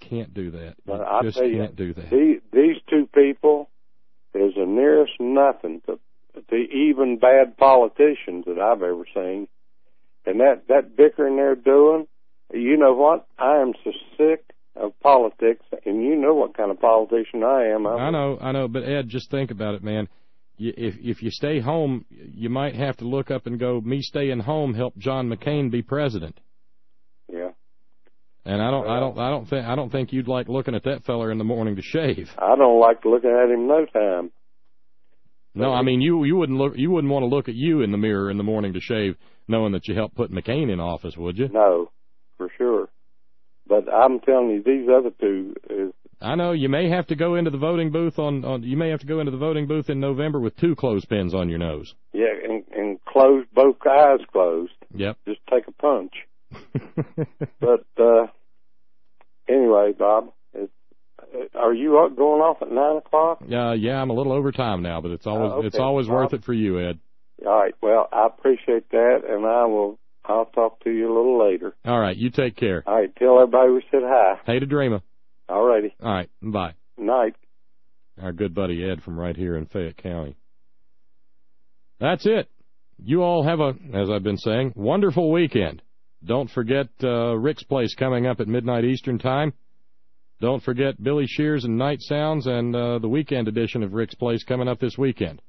can't do that. But I just tell you, can't do that. These two people is the nearest nothing to even bad politicians that I've ever seen. And that bickering they're doing, you know what? I am so sick of politics, and you know what kind of politician I am. I know, but Ed, just think about it, man. If you stay home, you might have to look up and go, me staying home helped John McCain be president. Yeah. And I don't think you'd like looking at that feller in the morning to shave. I don't like looking at him no time. No, I mean you wouldn't want to look at you in the mirror in the morning to shave, knowing that you helped put McCain in office, would you? No, for sure. But I'm telling you, these other two is. I know you may have to go into the voting booth you may have to go into the voting booth in November with 2 clothespins on your nose. Yeah, and close, both eyes closed. Yep. Just take a punch. But anyway, Bob, are you going off at 9 o'clock? Yeah, I'm a little over time now, but it's always worth it for you, Ed. All right. Well, I appreciate that, and I'll talk to you a little later. All right. You take care. All right. Tell everybody we said hi. Hey to Dreamer. All righty. All right. Bye. Night. Our good buddy Ed from right here in Fayette County. That's it. You all have as I've been saying, wonderful weekend. Don't forget Rick's Place coming up at midnight Eastern Time. Don't forget Billy Shears and Night Sounds and the weekend edition of Rick's Place coming up this weekend.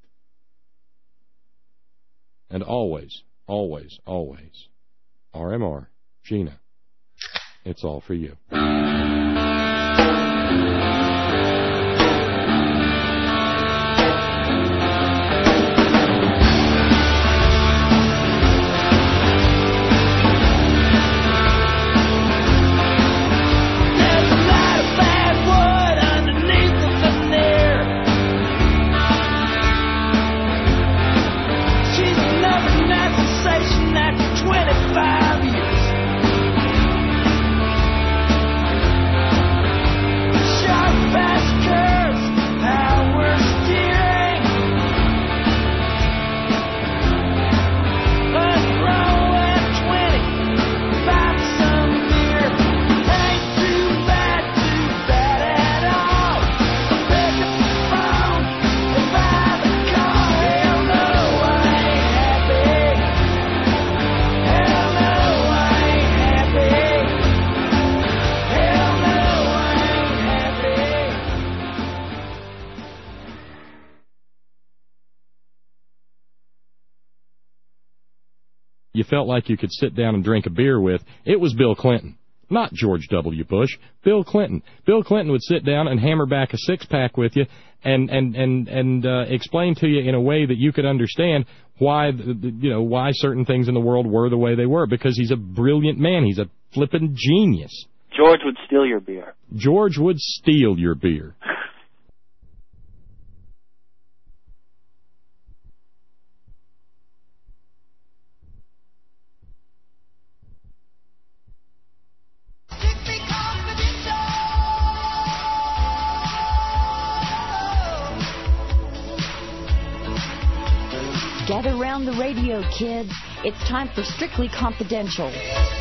And always, always, always, RMR, Gina, it's all for you. You felt like you could sit down and drink a beer with, it was Bill Clinton. Not George W. Bush, Bill Clinton. Bill Clinton would sit down and hammer back a six-pack with you and explain to you in a way that you could understand why certain things in the world were the way they were, because he's a brilliant man. He's a flippin' genius. George would steal your beer. George would steal your beer. Gather around the radio, kids. It's time for Strictly Confidential.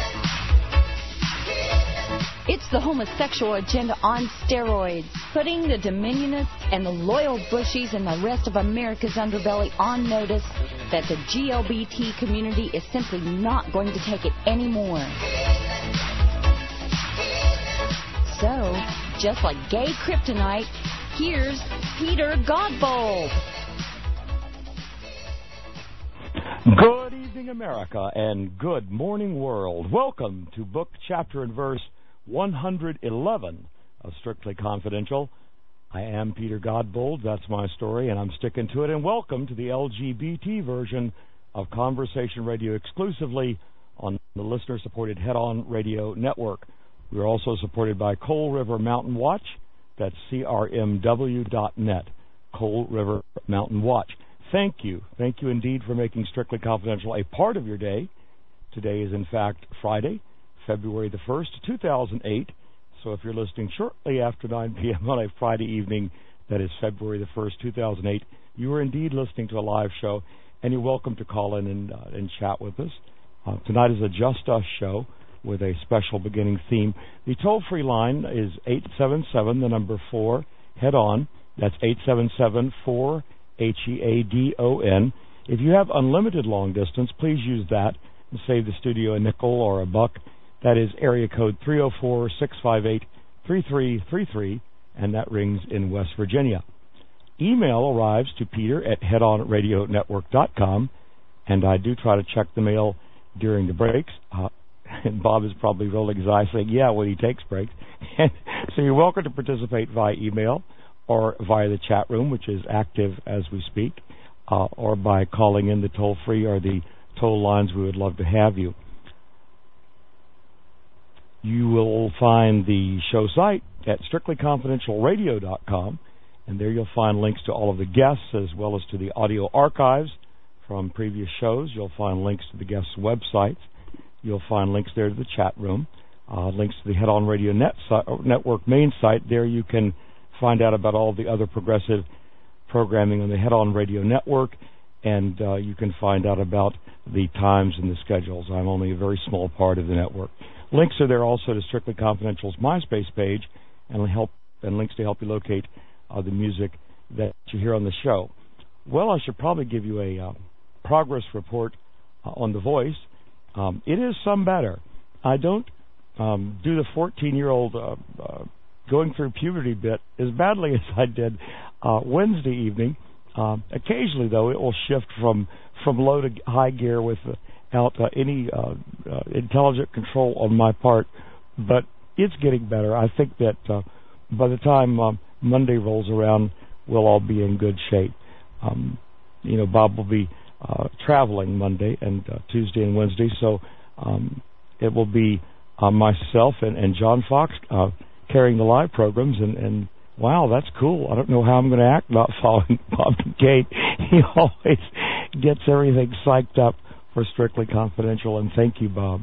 It's the homosexual agenda on steroids, putting the Dominionists and the loyal Bushies and the rest of America's underbelly on notice that the GLBT community is simply not going to take it anymore. So, just like gay kryptonite, here's Peter Godbold. Good evening, America, and good morning, world. Welcome to book, chapter, and verse 111 of Strictly Confidential. I am Peter Godbold. That's my story, and I'm sticking to it. And welcome to the LGBT version of Conversation Radio exclusively on the listener-supported Head On Radio Network. We are also supported by Coal River Mountain Watch. That's crmw.net, Coal River Mountain Watch. Thank you. Thank you indeed for making Strictly Confidential a part of your day. Today is, in fact, Friday, February the 1st, 2008. So if you're listening shortly after 9 p.m. on a Friday evening, that is February the 1st, 2008, you are indeed listening to a live show, and you're welcome to call in and chat with us. Tonight is a Just Us show. with a special beginning theme. The toll-free line is 877, the number 4, head on. That's 877-4-HEADON. If you have unlimited long distance, please use that and save the studio a nickel or a buck. That is area code 304-658-3333, and that rings in West Virginia. Email arrives to Peter at headonradionetwork.com, and I do try to check the mail during the breaks. And Bob is probably rolling his eyes saying, yeah, when he takes breaks. So you're welcome to participate via email or via the chat room, which is active as we speak, or by calling in the toll-free or the toll lines. We would love to have you. You will find the show site at strictlyconfidentialradio.com, and there you'll find links to all of the guests as well as to the audio archives from previous shows. You'll find links to the guests' websites. You'll find links there to the chat room, links to the Head On Radio Network main site. There you can find out about all the other progressive programming on the Head On Radio Network, and you can find out about the times and the schedules. I'm only a very small part of the network. Links are there also to Strictly Confidential's MySpace page, and links to help you locate the music that you hear on the show. Well, I should probably give you a progress report on The Voice. It is some better. I don't do the 14-year-old going through puberty bit as badly as I did Wednesday evening. Occasionally, though, it will shift from low to high gear without any intelligent control on my part, but it's getting better. I think that by the time Monday rolls around, we'll all be in good shape. Bob will be traveling Monday and Tuesday and Wednesday, so it will be myself and John Fox carrying the live programs, and wow, that's cool. I don't know how I'm going to act not following Bob Kincaid. He always gets everything psyched up for Strictly Confidential, and thank you, Bob.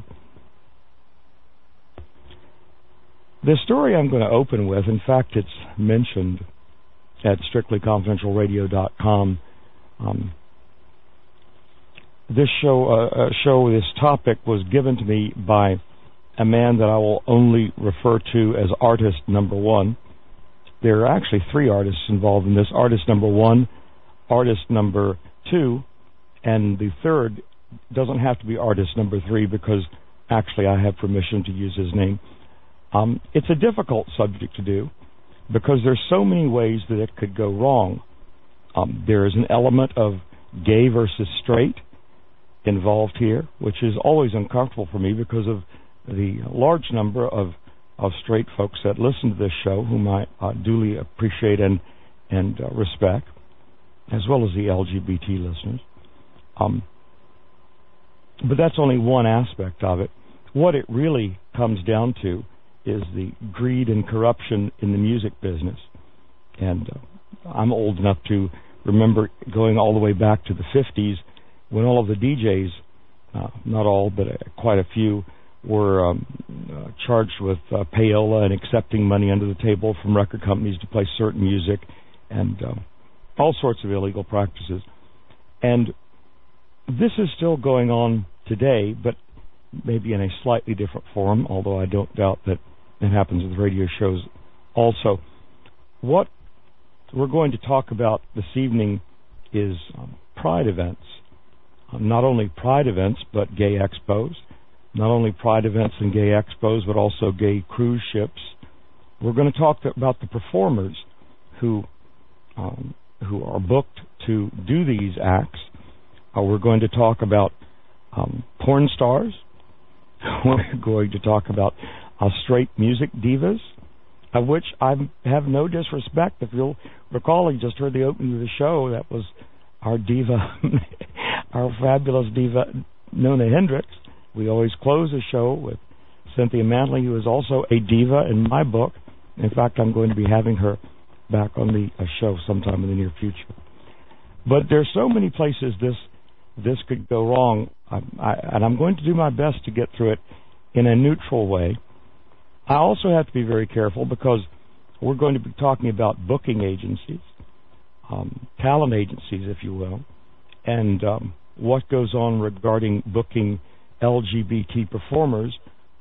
The story I'm going to open with, in fact, it's mentioned at strictlyconfidentialradio.com. This this topic was given to me by a man that I will only refer to as artist number one. There are actually three artists involved in this. Artist number one, artist number two, and the third doesn't have to be artist number three because actually I have permission to use his name. It's a difficult subject to do because there's so many ways that it could go wrong. There is an element of gay versus straight involved here, which is always uncomfortable for me because of the large number of straight folks that listen to this show, whom I duly appreciate and respect, as well as the LGBT listeners. But that's only one aspect of it. What it really comes down to is the greed and corruption in the music business. And I'm old enough to remember going all the way back to the 50s when all of the DJs, not all, but quite a few, were charged with payola and accepting money under the table from record companies to play certain music and all sorts of illegal practices. And this is still going on today, but maybe in a slightly different form, although I don't doubt that it happens with radio shows also. What we're going to talk about this evening is pride events. Not only pride events, but gay expos. Not only pride events and gay expos, but also gay cruise ships. We're going to talk about the performers who are booked to do these acts. We're going to talk about porn stars. We're going to talk about straight music divas, of which I have no disrespect. If you'll recall, you just heard the opening of the show. That was our diva, our fabulous diva, Nona Hendricks. We always close the show with Cynthia Manley, who is also a diva in my book. In fact, I'm going to be having her back on the show sometime in the near future. But there's so many places this could go wrong, and I'm going to do my best to get through it in a neutral way. I also have to be very careful because we're going to be talking about booking agencies, talent agencies, if you will, and what goes on regarding booking LGBT performers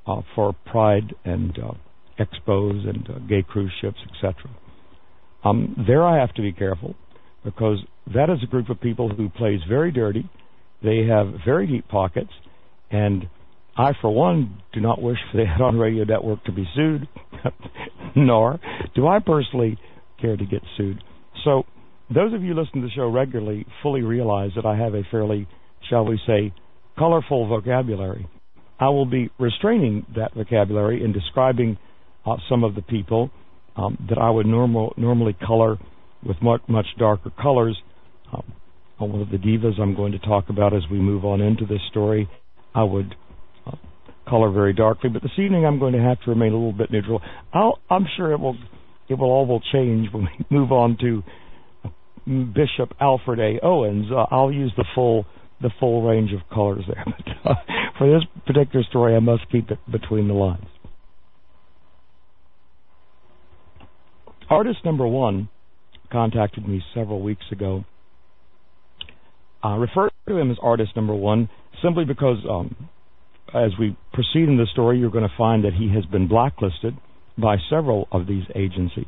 for Pride and expos and gay cruise ships, etc. There I have to be careful, because that is a group of people who plays very dirty. They have very deep pockets, and I, for one, do not wish for the Head On Radio Network to be sued, nor do I personally care to get sued. So those of you listening to the show regularly fully realize that I have a fairly, shall we say, colorful vocabulary. I will be restraining that vocabulary in describing some of the people that I would normally color with much darker colors. One of the divas I'm going to talk about as we move on into this story, I would color very darkly. But this evening I'm going to have to remain a little bit neutral. I'm sure it will all change when we move on to Bishop Alfred A. Owens. I'll use the full range of colors there. But for this particular story, I must keep it between the lines. Artist number one contacted me several weeks ago. I refer to him as artist number one simply because as we proceed in the story, you're going to find that he has been blacklisted by several of these agencies.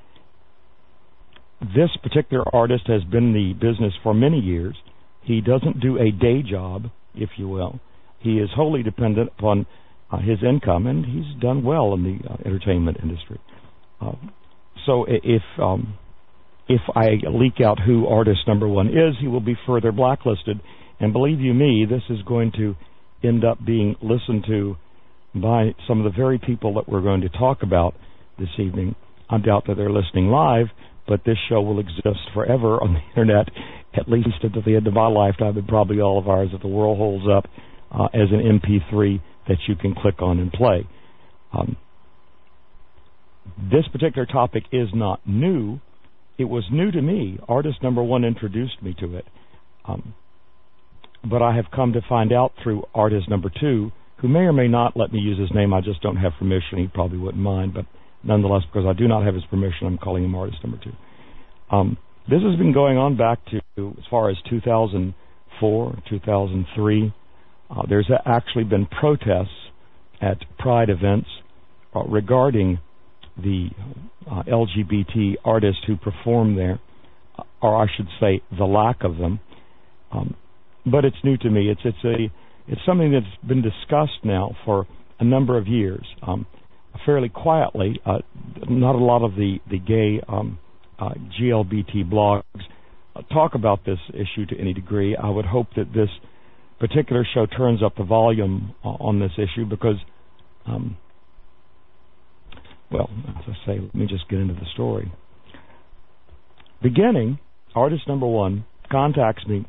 This particular artist has been in the business for many years. He doesn't do a day job, if you will. He is wholly dependent upon his income, and he's done well in the entertainment industry. So if I leak out who artist number one is, he will be further blacklisted. And believe you me, this is going to end up being listened to by some of the very people that we're going to talk about this evening. I doubt that they're listening live, but this show will exist forever on the Internet, at least until the end of my lifetime, and probably all of ours, if the world holds up, as an MP3 that you can click on and play. This particular topic is not new. It was new to me. Artist number one introduced me to it. But I have come to find out through artist number two, who may or may not let me use his name. I just don't have permission. He probably wouldn't mind. But nonetheless, because I do not have his permission, I'm calling him artist number two. This has been going on back to as far as 2004, 2003. There's actually been protests at Pride events regarding the LGBT artists who perform there, or I should say the lack of them. But it's new to me. It's something that's been discussed now for a number of years, fairly quietly. Not a lot of the gay GLBT blogs talk about this issue to any degree. I would hope that this particular show turns up the volume on this issue because, well, as I say, let me just get into the story. Beginning, artist number one contacts me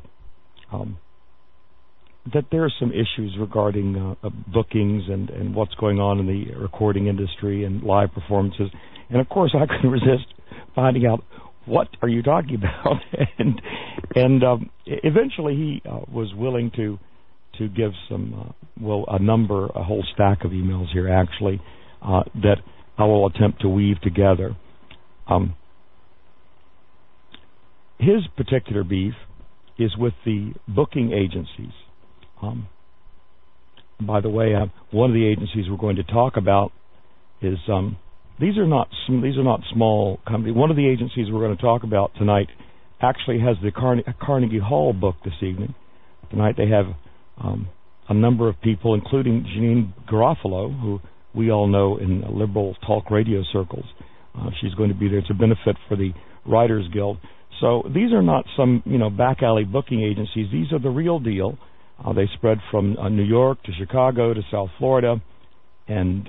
that there are some issues regarding bookings and what's going on in the recording industry and live performances. And, of course, I couldn't resist finding out what are you talking about. and eventually he was willing to give some, a whole stack of emails here, actually, that I will attempt to weave together. His particular beef is with the booking agencies. By the way, one of the agencies we're going to talk about is these are not small companies. One of the agencies we're going to talk about tonight actually has the Carnegie Hall booked this evening. Tonight they have a number of people, including Janine Garofalo, who we all know in liberal talk radio circles. She's going to be there. It's a benefit for the Writers Guild. So these are not some back alley booking agencies. These are the real deal. They spread from New York to Chicago to South Florida, and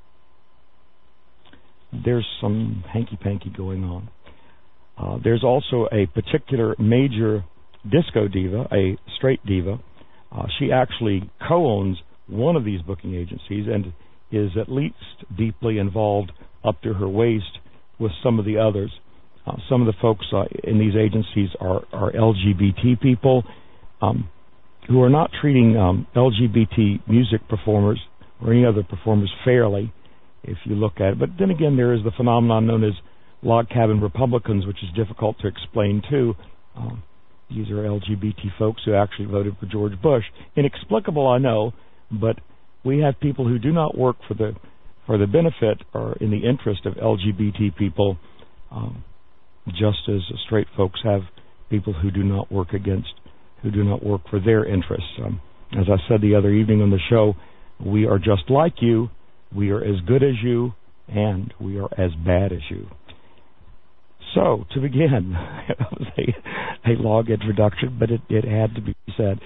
there's some hanky-panky going on. There's also a particular major disco diva, a straight diva. She actually co-owns one of these booking agencies and is at least deeply involved up to her waist with some of the others. Some of the folks in these agencies are LGBT people who are not treating LGBT music performers or any other performers fairly, if you look at it. But then again, there is the phenomenon known as log cabin Republicans, which is difficult to explain too. These are LGBT folks who actually voted for George Bush. Inexplicable, I know, but we have people who do not work for the benefit or in the interest of LGBT people, just as straight folks have people who do not work for their interests. As I said the other evening on the show, we are just like you, we are as good as you, and we are as bad as you. So, to begin, it was a long introduction, but it had to be said.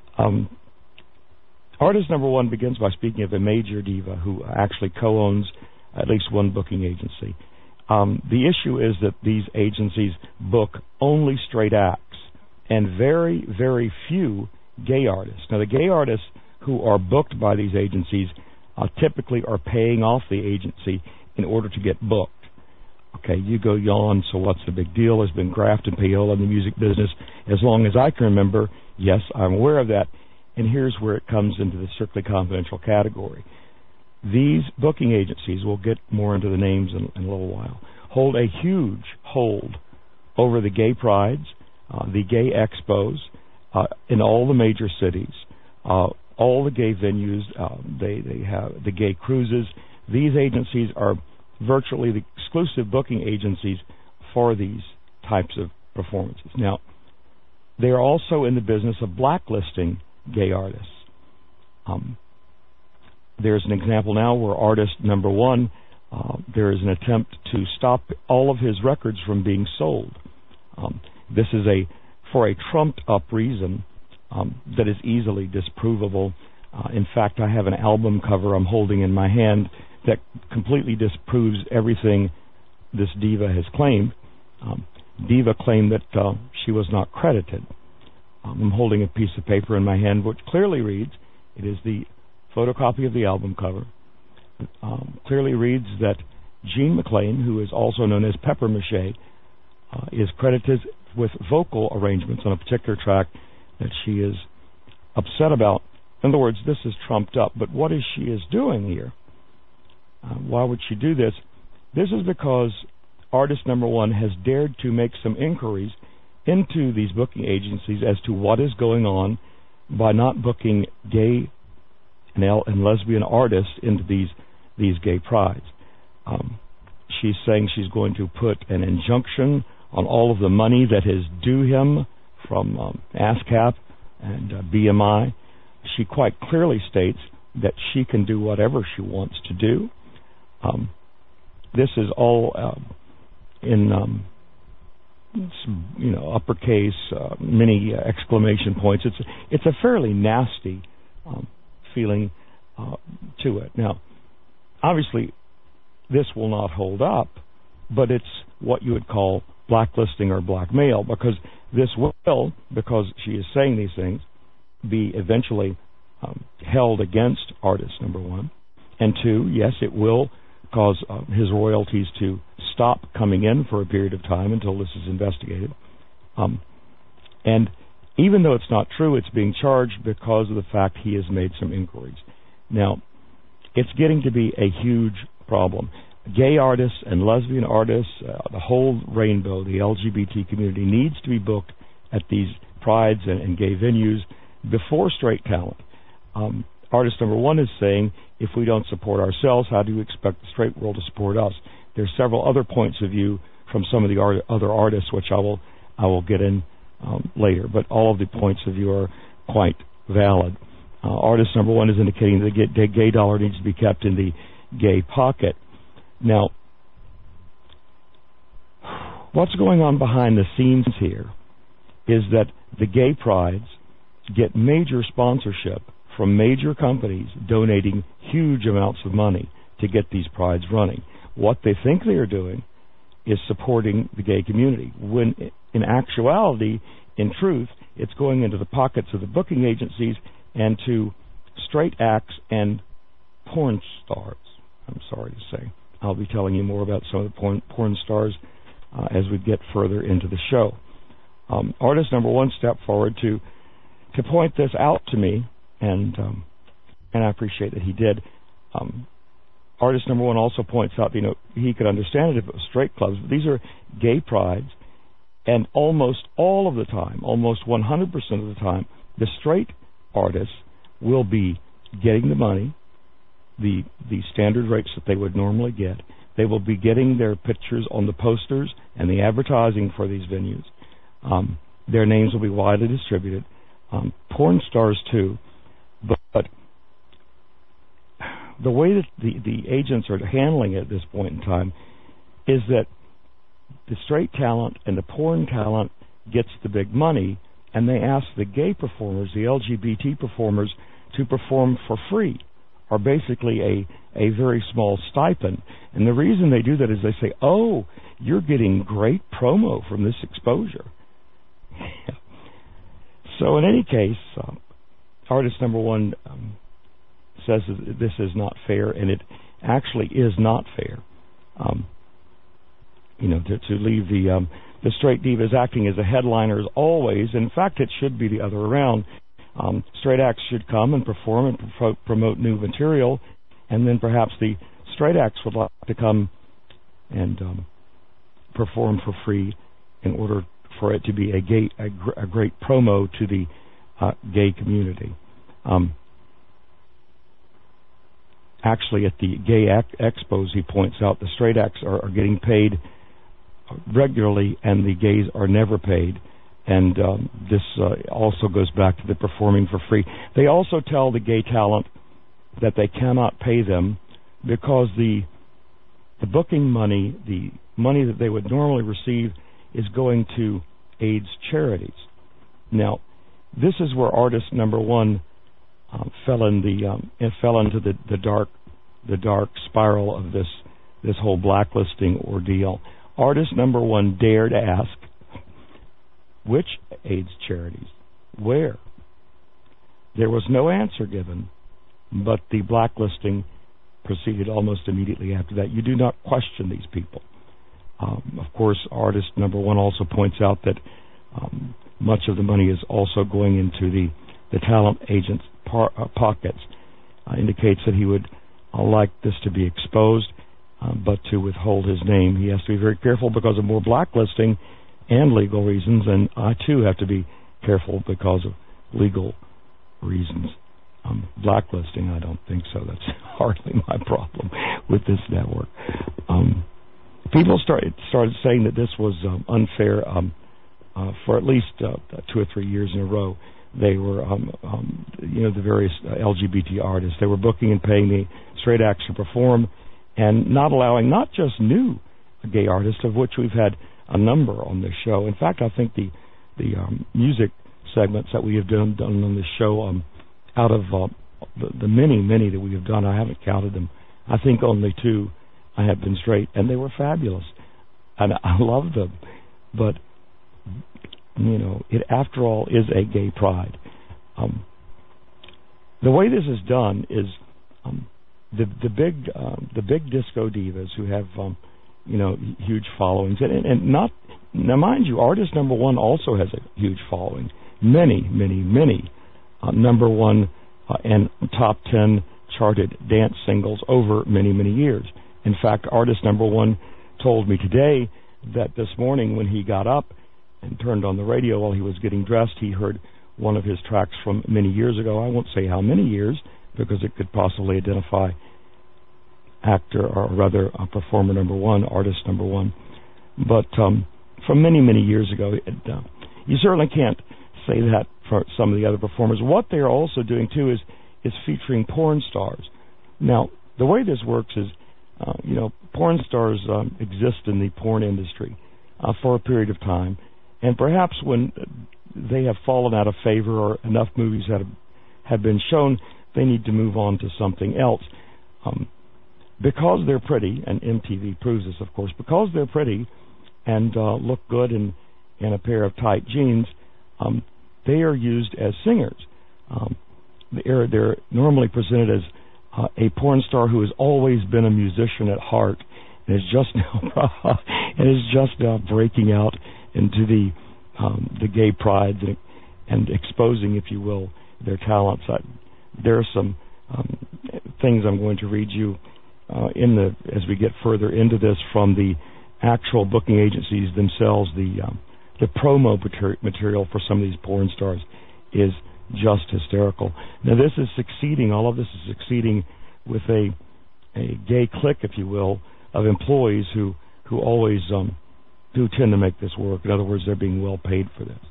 Artist number one begins by speaking of a major diva who actually co-owns at least one booking agency. The issue is that these agencies book only straight acts and very, very few gay artists. Now, the gay artists who are booked by these agencies typically are paying off the agency in order to get booked. Okay, you go yawn, so what's the big deal? There's been graft and payola in the music business as long as I can remember. Yes, I'm aware of that. And here's where it comes into the strictly confidential category. These booking agencies, we'll get more into the names in a little while, hold a huge hold over the gay prides, the gay expos in all the major cities, all the gay venues. They have the gay cruises. These agencies are virtually the exclusive booking agencies for these types of performances. Now, they are also in the business of blacklisting gay artists. There's an example now where artist number one, there is an attempt to stop all of his records from being sold. This is for a trumped-up reason that is easily disprovable. In fact, I have an album cover I'm holding in my hand that completely disproves everything this diva has claimed. Diva claimed that she was not credited. I'm holding a piece of paper in my hand which clearly reads, it is the photocopy of the album cover, clearly reads that Jean MacLean, who is also known as Pepper Mache, is credited with vocal arrangements on a particular track that she is upset about. In other words, this is trumped up. But what is she doing here? Why would she do this? This is because artist number one has dared to make some inquiries into these booking agencies as to what is going on by not booking gay and lesbian artists into these gay prides. She's saying she's going to put an injunction on all of the money that is due him from ASCAP and BMI. She quite clearly states that she can do whatever she wants to do. This is all in uppercase, many exclamation points. It's a fairly nasty feeling to it. Now, obviously, this will not hold up, but it's what you would call blacklisting or blackmail, because this will, because she is saying these things, be eventually held against artist number one. And two, yes, it will cause his royalties to stop coming in for a period of time until this is investigated. And even though it's not true, it's being charged because of the fact he has made some inquiries. Now, it's getting to be a huge problem. Gay artists and lesbian artists, the whole rainbow, the LGBT community, needs to be booked at these prides and gay venues before straight talent. Artist number one is saying, if we don't support ourselves, how do you expect the straight world to support us? There's several other points of view from some of the other artists, which I will get in later. But all of the points of view are quite valid. Artist number one is indicating that the gay dollar needs to be kept in the gay pocket. Now, what's going on behind the scenes here is that the gay prides get major sponsorship from major companies donating huge amounts of money to get these prides running. What they think they are doing is supporting the gay community, when in actuality, in truth, it's going into the pockets of the booking agencies and to straight acts and porn stars. I'm sorry to say. I'll be telling you more about some of the porn stars as we get further into the show. Artist number one stepped forward to point this out to me, and I appreciate that he did. Artist number one also points out, he could understand it if it was straight clubs, but these are gay prides, and almost all of the time, almost 100% of the time, the straight artists will be getting the money, the standard rates that they would normally get. They will be getting their pictures on the posters and the advertising for these venues. Their names will be widely distributed. Porn stars too, but the way that the agents are handling it at this point in time is that the straight talent and the porn talent gets the big money, and they ask the gay performers, the LGBT performers, to perform for free, or basically a very small stipend. And the reason they do that is they say, oh, you're getting great promo from this exposure. So in any case, artist number one says that this is not fair, and it actually is not fair. To leave the straight divas acting as the headliners always. In fact, it should be the other around. Straight acts should come and perform and promote new material, and then perhaps the straight acts would like to come and perform for free in order for it to be a great promo to the gay community. Actually, at the gay expos, he points out the straight acts are getting paid regularly, and the gays are never paid. And this also goes back to the performing for free. They also tell the gay talent that they cannot pay them because the booking money, the money that they would normally receive, is going to AIDS charities. Now, this is where artist number one fell into the dark spiral of this whole blacklisting ordeal. Artist number one dared ask, which AIDS charities? Where? There was no answer given, but the blacklisting proceeded almost immediately after that. You do not question these people. Of course, artist number one also points out that much of the money is also going into the talent agent's pockets. Indicates that he would like this to be exposed, but to withhold his name. He has to be very careful because of more blacklisting and legal reasons, and I too have to be careful because of legal reasons. Blacklisting, I don't think so. That's hardly my problem with this network. People started saying that this was unfair for at least 2 or 3 years in a row. They were, the various LGBT artists. They were booking and paying the straight acts to perform, and not allowing not just new gay artists, of which we've had a number on this show. In fact, I think the music segments that we have done on this show, out of the many that we have done, I haven't counted them. I think only 2 I have been straight, and they were fabulous, and I love them. But it after all is a gay pride. The way this is done is the big disco divas who have huge followings, and not now, mind you, artist number one also has a huge following. Many number one and top 10 charted dance singles over many years. In fact, artist number one told me today that this morning when he got up and turned on the radio while he was getting dressed, he heard one of his tracks from many years ago. I won't say how many years because it could possibly identify actor, or rather performer number one, artist number one. But from many years ago, you certainly can't say that for some of the other performers. What they're also doing too is featuring porn stars. Now, the way this works is, porn stars exist in the porn industry for a period of time, and perhaps when they have fallen out of favor or enough movies that have been shown, they need to move on to something else. Because they're pretty, and MTV proves this, of course, because they're pretty and look good in a pair of tight jeans, they are used as singers. They're normally presented as a porn star who has always been a musician at heart and is just now breaking out into the gay pride and exposing, if you will, their talents. There are some things I'm going to read you as we get further into this from the actual booking agencies themselves. The promo material for some of these porn stars is just hysterical. Now, this is succeeding. All of this is succeeding with a gay clique, if you will, of employees who always do tend to make this work. In other words, they're being well paid for this.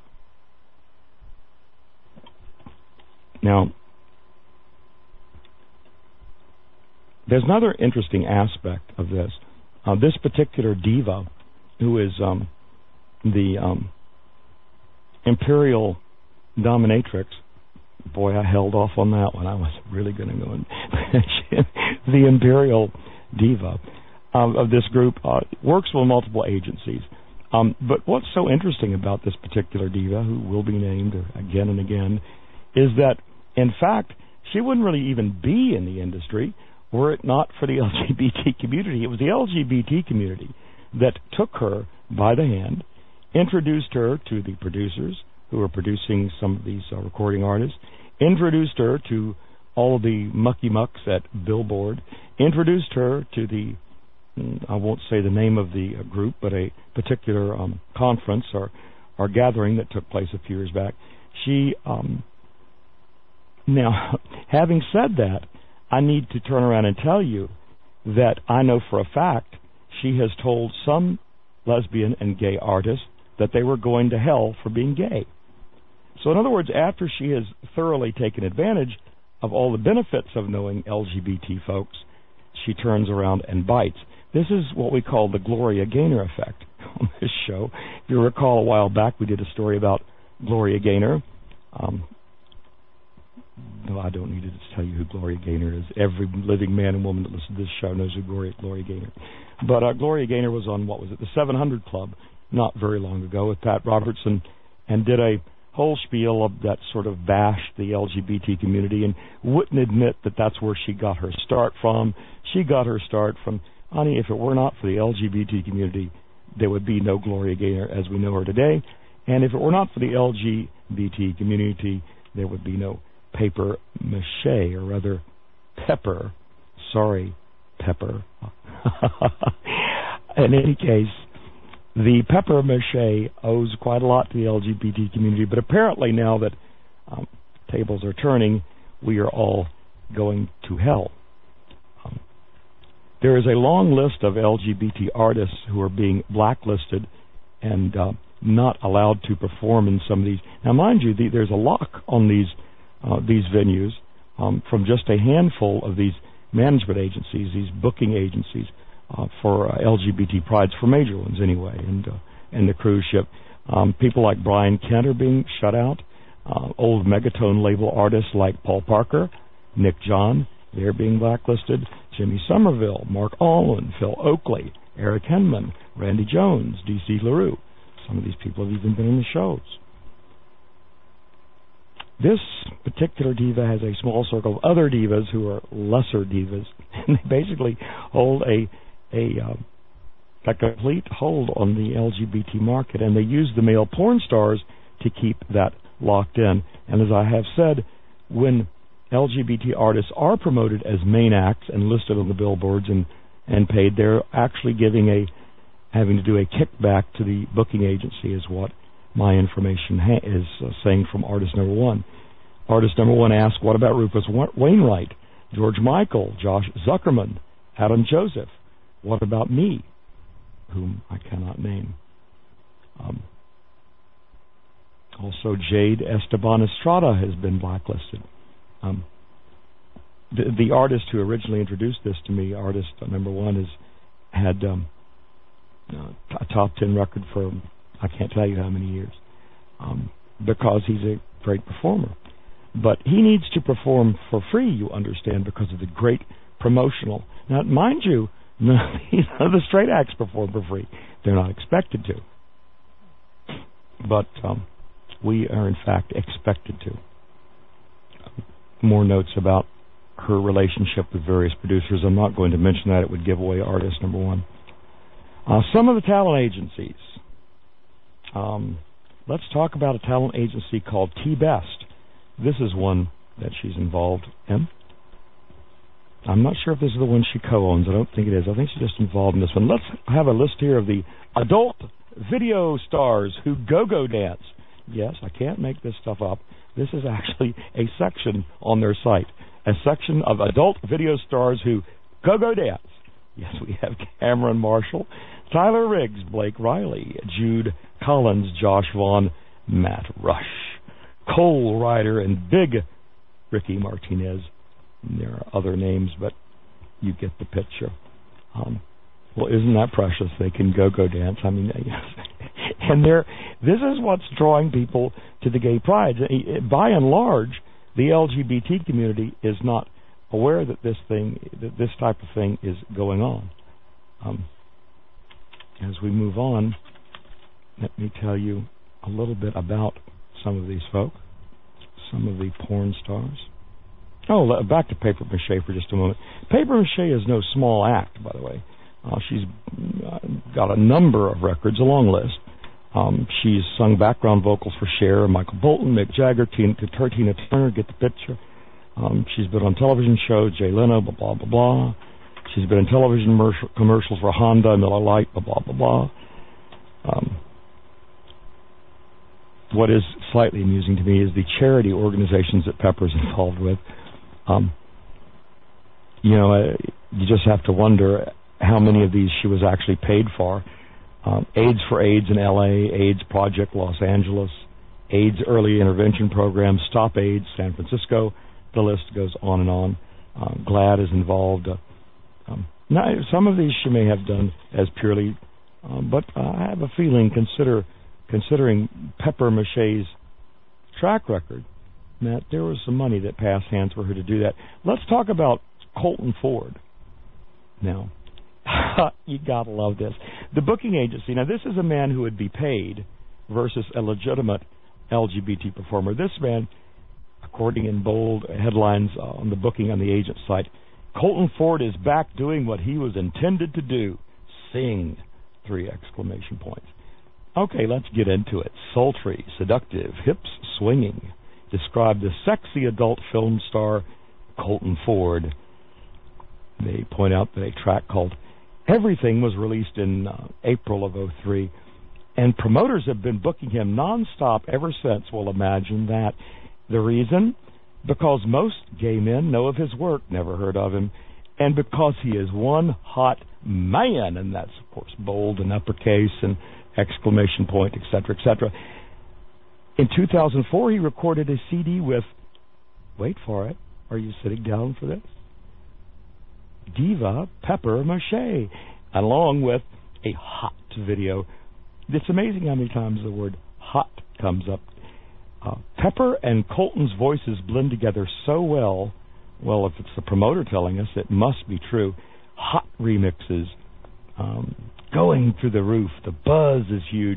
Now, there's another interesting aspect of this. This particular diva, who is the imperial dominatrix, boy, I held off on that one. I was really going to go and the imperial diva of this group works with multiple agencies. But what's so interesting about this particular diva, who will be named again and again, is that, in fact, she wouldn't really even be in the industry were it not for the LGBT community. It was the LGBT community that took her by the hand, introduced her to the producers who are producing some of these recording artists, introduced her to all of the mucky mucks at Billboard, introduced her to the, I won't say the name of the group, but a particular conference or gathering that took place a few years back. She, now, having said that, I need to turn around and tell you that I know for a fact she has told some lesbian and gay artists that they were going to hell for being gay. So in other words, after she has thoroughly taken advantage of all the benefits of knowing LGBT folks, she turns around and bites. This is what we call the Gloria Gaynor effect on this show. If you recall, a while back we did a story about Gloria Gaynor. No, I don't need to tell you who Gloria Gaynor is. Every living man and woman that listens to this show knows who Gloria Gaynor. But Gloria Gaynor was on, what was it, the 700 Club not very long ago with Pat Robertson, and did a whole spiel of that sort of bashed the LGBT community and wouldn't admit that that's where she got her start from. She got her start from, honey, if it were not for the LGBT community, there would be no Gloria Gaynor as we know her today. And if it were not for the LGBT community, there would be no paper mache, or rather pepper. Sorry, pepper. In any case, the pepper mache owes quite a lot to the LGBT community, but apparently now that tables are turning, we are all going to hell. There is a long list of LGBT artists who are being blacklisted and not allowed to perform in some of these. Now, mind you, there's a lock on these venues from just a handful of these management agencies, these booking agencies for LGBT prides, for major ones anyway, and the cruise ship. People like Brian Kent are being shut out. Old Megatone label artists like Paul Parker, Nick John, they're being blacklisted. Jimmy Somerville, Mark Allen, Phil Oakley, Eric Henman, Randy Jones, D.C. LaRue. Some of these people have even been in the shows. This particular diva has a small circle of other divas who are lesser divas, and they basically hold a complete hold on the LGBT market, and they use the male porn stars to keep that locked in. And as I have said, when LGBT artists are promoted as main acts and listed on the billboards and paid, they're actually having to do a kickback to the booking agency, is what my information is saying from artist number one. Artist number one asks, what about Rufus Wainwright, George Michael, Josh Zuckerman, Adam Joseph? What about me, whom I cannot name? Also, Jade Esteban Estrada has been blacklisted. The artist who originally introduced this to me, artist number one, has had a top 10 record for I can't tell you how many years, because he's a great performer. But he needs to perform for free, you understand, because of the great promotional. Now, mind you, none of the straight acts perform for free. They're not expected to. But we are, in fact, expected to. More notes about her relationship with various producers. I'm not going to mention that. It would give away artist number one. Some of the talent agencies. Let's talk about a talent agency called T-Best. This is one that she's involved in. I'm not sure if this is the one she co-owns. I don't think it is. I think she's just involved in this one. Let's have a list here of the adult video stars who go-go dance. Yes, I can't make this stuff up. This is actually a section on their site. a section of adult video stars who go-go dance. Yes, we have Cameron Marshall, Tyler Riggs, Blake Riley, Jude Collins, Josh Vaughn, Matt Rush, Cole Ryder, and Big Ricky Martinez. And there are other names, but you get the picture. Well, isn't that precious? They can go dance. I mean, and this is what's drawing people to the gay pride. By and large, the LGBT community is not aware that this type of thing is going on. As we move on, let me tell you a little bit about some of these folk, some of the porn stars. Oh, back to Paper Mache for just a moment. Paper Mache is no small act, by the way. She's got a number of records, a long list. She's sung background vocals for Cher, Michael Bolton, Mick Jagger, Tina Turner, get the picture. She's been on television shows, Jay Leno, blah, blah, blah, blah. She's been in television commercials for Honda, Miller Lite, blah, blah, blah, blah. What is slightly amusing to me is the charity organizations that Pepper's involved with. You just have to wonder how many of these she was actually paid for. AIDS for AIDS in L.A., AIDS Project Los Angeles, AIDS Early Intervention Program, Stop AIDS San Francisco. The list goes on and on. GLAAD is involved. Now, some of these she may have done as purely, but I have a feeling, considering Pepper Mache's track record, that there was some money that passed hands for her to do that. Let's talk about Colton Ford. Now, you gotta love this. The booking agency. Now, this is a man who would be paid versus a legitimate LGBT performer. This man, according in bold headlines on the booking on the agent site, Colton Ford is back doing what he was intended to do: sing! 3 exclamation points. Okay, let's get into it. Sultry, seductive, hips swinging. Describe the sexy adult film star Colton Ford. They point out that a track called Everything was released in April of 2003, and promoters have been booking him nonstop ever since. Well, imagine that. The reason? Because most gay men know of his work, never heard of him, and because he is one hot man, and that's, of course, bold and uppercase and exclamation point, etc., etc. In 2004, he recorded a CD with, wait for it, are you sitting down for this? Diva Pepper Mache, along with a hot video. It's amazing how many times the word hot comes up. Pepper and Colton's voices blend together so well. Well, if it's the promoter telling us, it must be true. Hot remixes, going through the roof. The buzz is huge.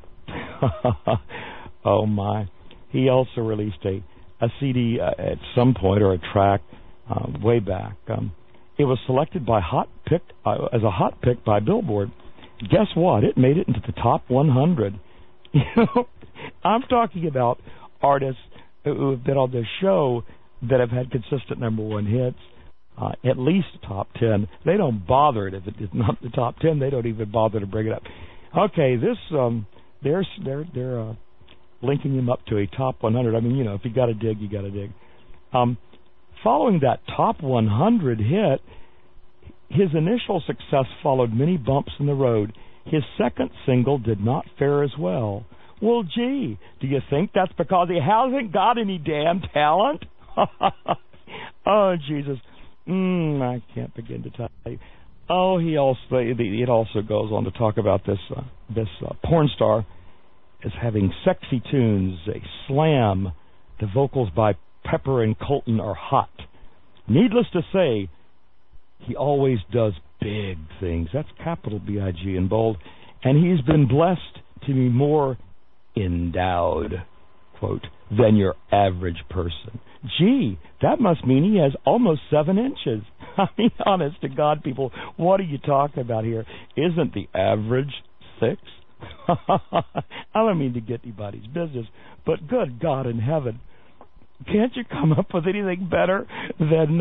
Oh, my. He also released a CD at some point, or a track way back. It was selected by as a hot pick by Billboard. Guess what? It made it into the top 100. You know, I'm talking about artists who have been on this show that have had consistent #1 hits, at least top 10. They don't bother it if it is not the top 10. They don't even bother to bring it up. Okay, this they're linking him up to a top 100. I mean, you know, if you got to dig, you got to dig. Following that top 100 hit, his initial success followed many bumps in the road. His second single did not fare as well. Well, gee, do you think that's because he hasn't got any damn talent? Oh, Jesus. I can't begin to tell you. Oh, it also goes on to talk about this porn star as having sexy tunes, a slam. The vocals by Pepper and Colton are hot. Needless to say, he always does big things. That's capital B-I-G in bold. And he's been blessed to be more endowed, quote, than your average person. Gee, that must mean he has almost 7 inches. I mean, honest to God, people, what are you talking about here? Isn't the average 6? I don't mean to get anybody's business, but good God in heaven, can't you come up with anything better than,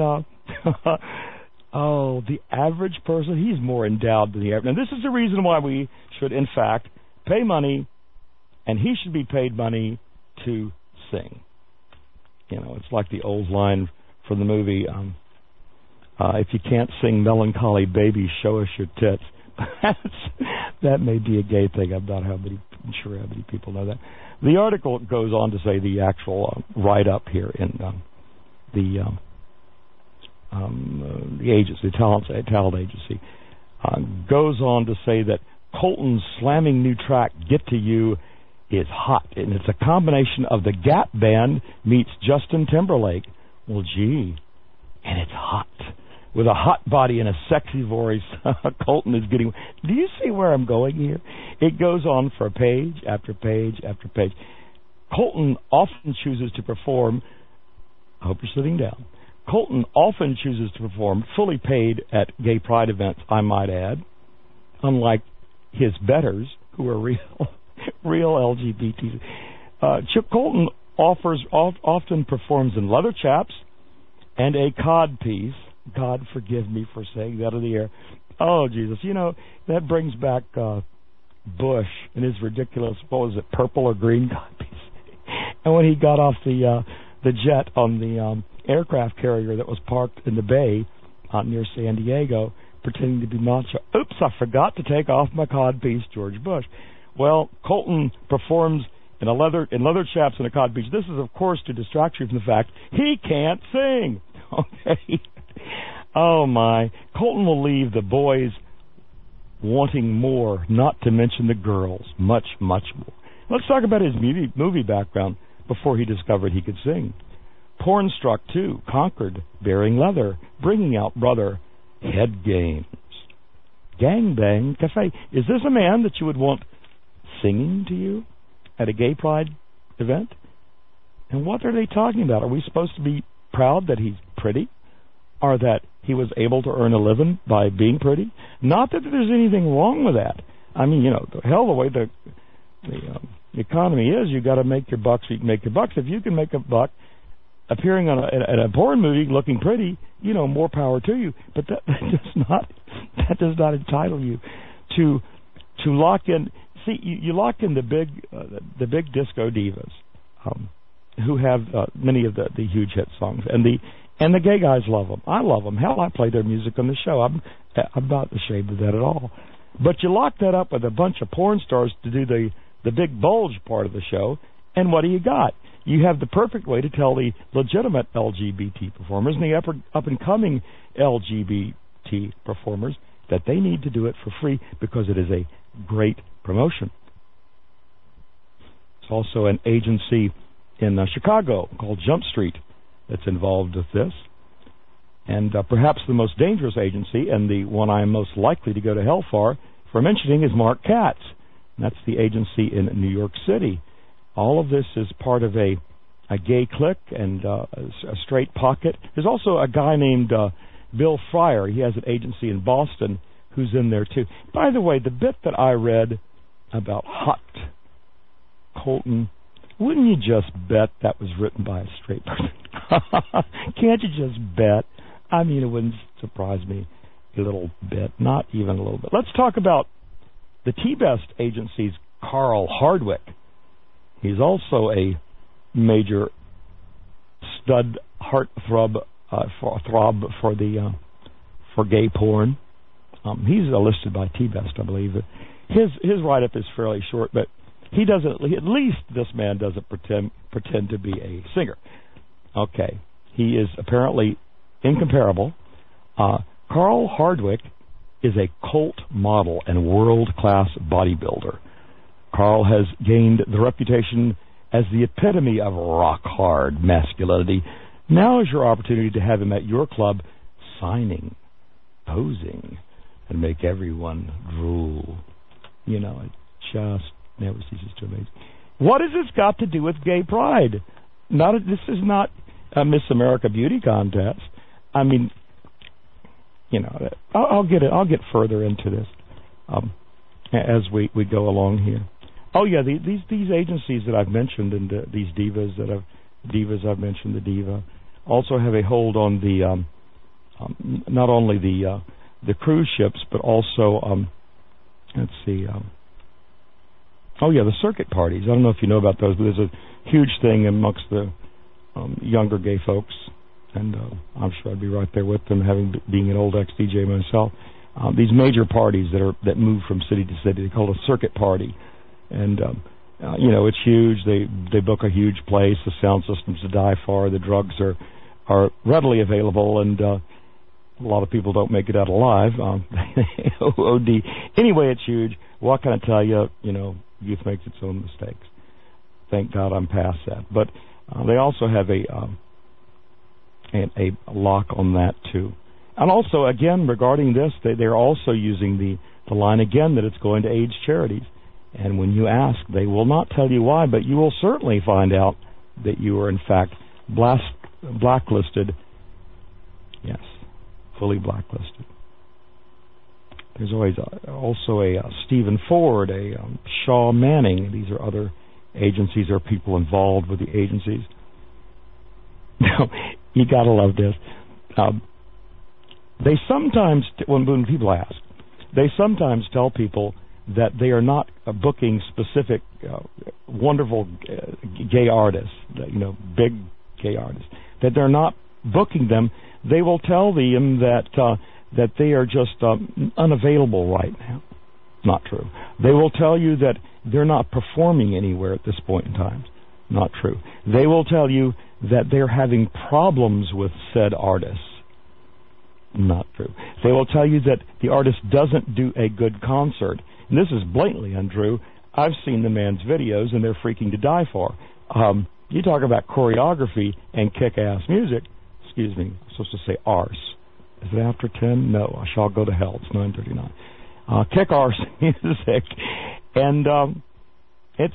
the average person? He's more endowed than the average. Now, this is the reason why we should, in fact, pay money, and he should be paid money to sing. You know, it's like the old line from the movie, if you can't sing Melancholy Baby, show us your tits. That may be a gay thing. I'm not sure how many people know that. The article goes on to say, the actual write-up here in the agency, talent agency, goes on to say that Colton's slamming new track, Get to You, is hot, and it's a combination of the Gap Band meets Justin Timberlake. Well, gee, and it's hot. With a hot body and a sexy voice, Colton is getting... Do you see where I'm going here? It goes on for page after page after page. Colton often chooses to perform... I hope you're sitting down. Colton often chooses to perform fully paid at gay pride events, I might add, unlike his betters, who are real LGBT. Chip Colton often performs in leather chaps and a cod piece. God forgive me for saying that on the air. Oh, Jesus. You know, that brings back Bush and his ridiculous, what was it, purple or green cod piece. And when he got off the jet on the aircraft carrier that was parked in the bay out near San Diego, pretending to be macho. Oops, I forgot to take off my codpiece, George Bush. Well, Colton performs in leather chaps and a codpiece. This is, of course, to distract you from the fact he can't sing. Okay. Oh, my. Colton will leave the boys wanting more, not to mention the girls. Much, much more. Let's talk about his movie background before he discovered he could sing. Pornstruck 2, Conquered, Bearing Leather, Bringing Out Brother, Head Games, Gangbang Cafe. Is this a man that you would want singing to you at a gay pride event? And what are they talking about? Are we supposed to be proud that he's pretty? Or that he was able to earn a living by being pretty? Not that there's anything wrong with that. I mean, you know, the way the economy is, you got to make your bucks so you can make your bucks. If you can make a buck appearing on a porn movie looking pretty, you know, more power to you. But that does not entitle you to lock in. See, you lock in the big disco divas, who have many of the huge hit songs, and the gay guys love them. I love them. Hell, I play their music on the show. I'm not ashamed of that at all. But you lock that up with a bunch of porn stars to do the big bulge part of the show, and what do you got? You have the perfect way to tell the legitimate LGBT performers and the up-and-coming LGBT performers that they need to do it for free because it is a great promotion. It's also an agency in Chicago called Jump Street that's involved with this. And perhaps the most dangerous agency, and the one I am most likely to go to hell for mentioning, is Mark Katz. And that's the agency in New York City. All of this is part of a gay clique and a straight pocket. There's also a guy named Bill Fryer. He has an agency in Boston who's in there too. By the way, the bit that I read about Hot Colton, wouldn't you just bet that was written by a straight person? Can't you just bet? I mean, it wouldn't surprise me a little bit, not even a little bit. Let's talk about the T-Best agency's Carl Hardwick. He's also a major stud heartthrob for gay porn. He's listed by T-Best, I believe. His write-up is fairly short, but he doesn't. At least this man doesn't pretend to be a singer. Okay, he is apparently incomparable. Carl Hardwick is a cult model and world-class bodybuilder. Carl has gained the reputation as the epitome of rock-hard masculinity. Now is your opportunity to have him at your club signing, posing, and make everyone drool. You know, it just never ceases to amaze. What has this got to do with gay pride? This is not a Miss America beauty contest. I mean, you know, I'll get further into this as we go along here. Oh yeah, these agencies that I've mentioned and these divas I've mentioned, the diva, also have a hold on the not only the cruise ships but also let's see. Oh yeah, the circuit parties. I don't know if you know about those, but there's a huge thing amongst the younger gay folks and I'm sure I'd be right there with them, being an old ex-DJ myself. These major parties that move from city to city, they call it a circuit party, and it's huge. They book a huge place. The sound system's to die for. The drugs are readily available, and a lot of people don't make it out alive. OD. Anyway, it's huge. What can I tell you? Youth makes its own mistakes. Thank God I'm past that. But they also have a lock on that too. And also, again, regarding this, they're also using the line again that it's going to AIDS charities. And when you ask, they will not tell you why, but you will certainly find out that you are, in fact, blacklisted. Yes, fully blacklisted. There's always also a Stephen Ford, a Shaw Manning. These are other agencies or people involved with the agencies. Now, you got to love this. They sometimes, when people ask, they sometimes tell people that they are not booking specific wonderful gay artists, big gay artists, that they're not booking them. They will tell them that they are just unavailable right now. Not true. They will tell you that they're not performing anywhere at this point in time. Not true. They will tell you that they're having problems with said artists. Not true. They will tell you that the artist doesn't do a good concert. And this is blatantly untrue. I've seen the man's videos, and they're freaking to die for. You talk about choreography and kick-ass music. Excuse me, I'm supposed to say arse. Is it after 10? No, I shall go to hell. It's 9:39. Kick-arse music. And it's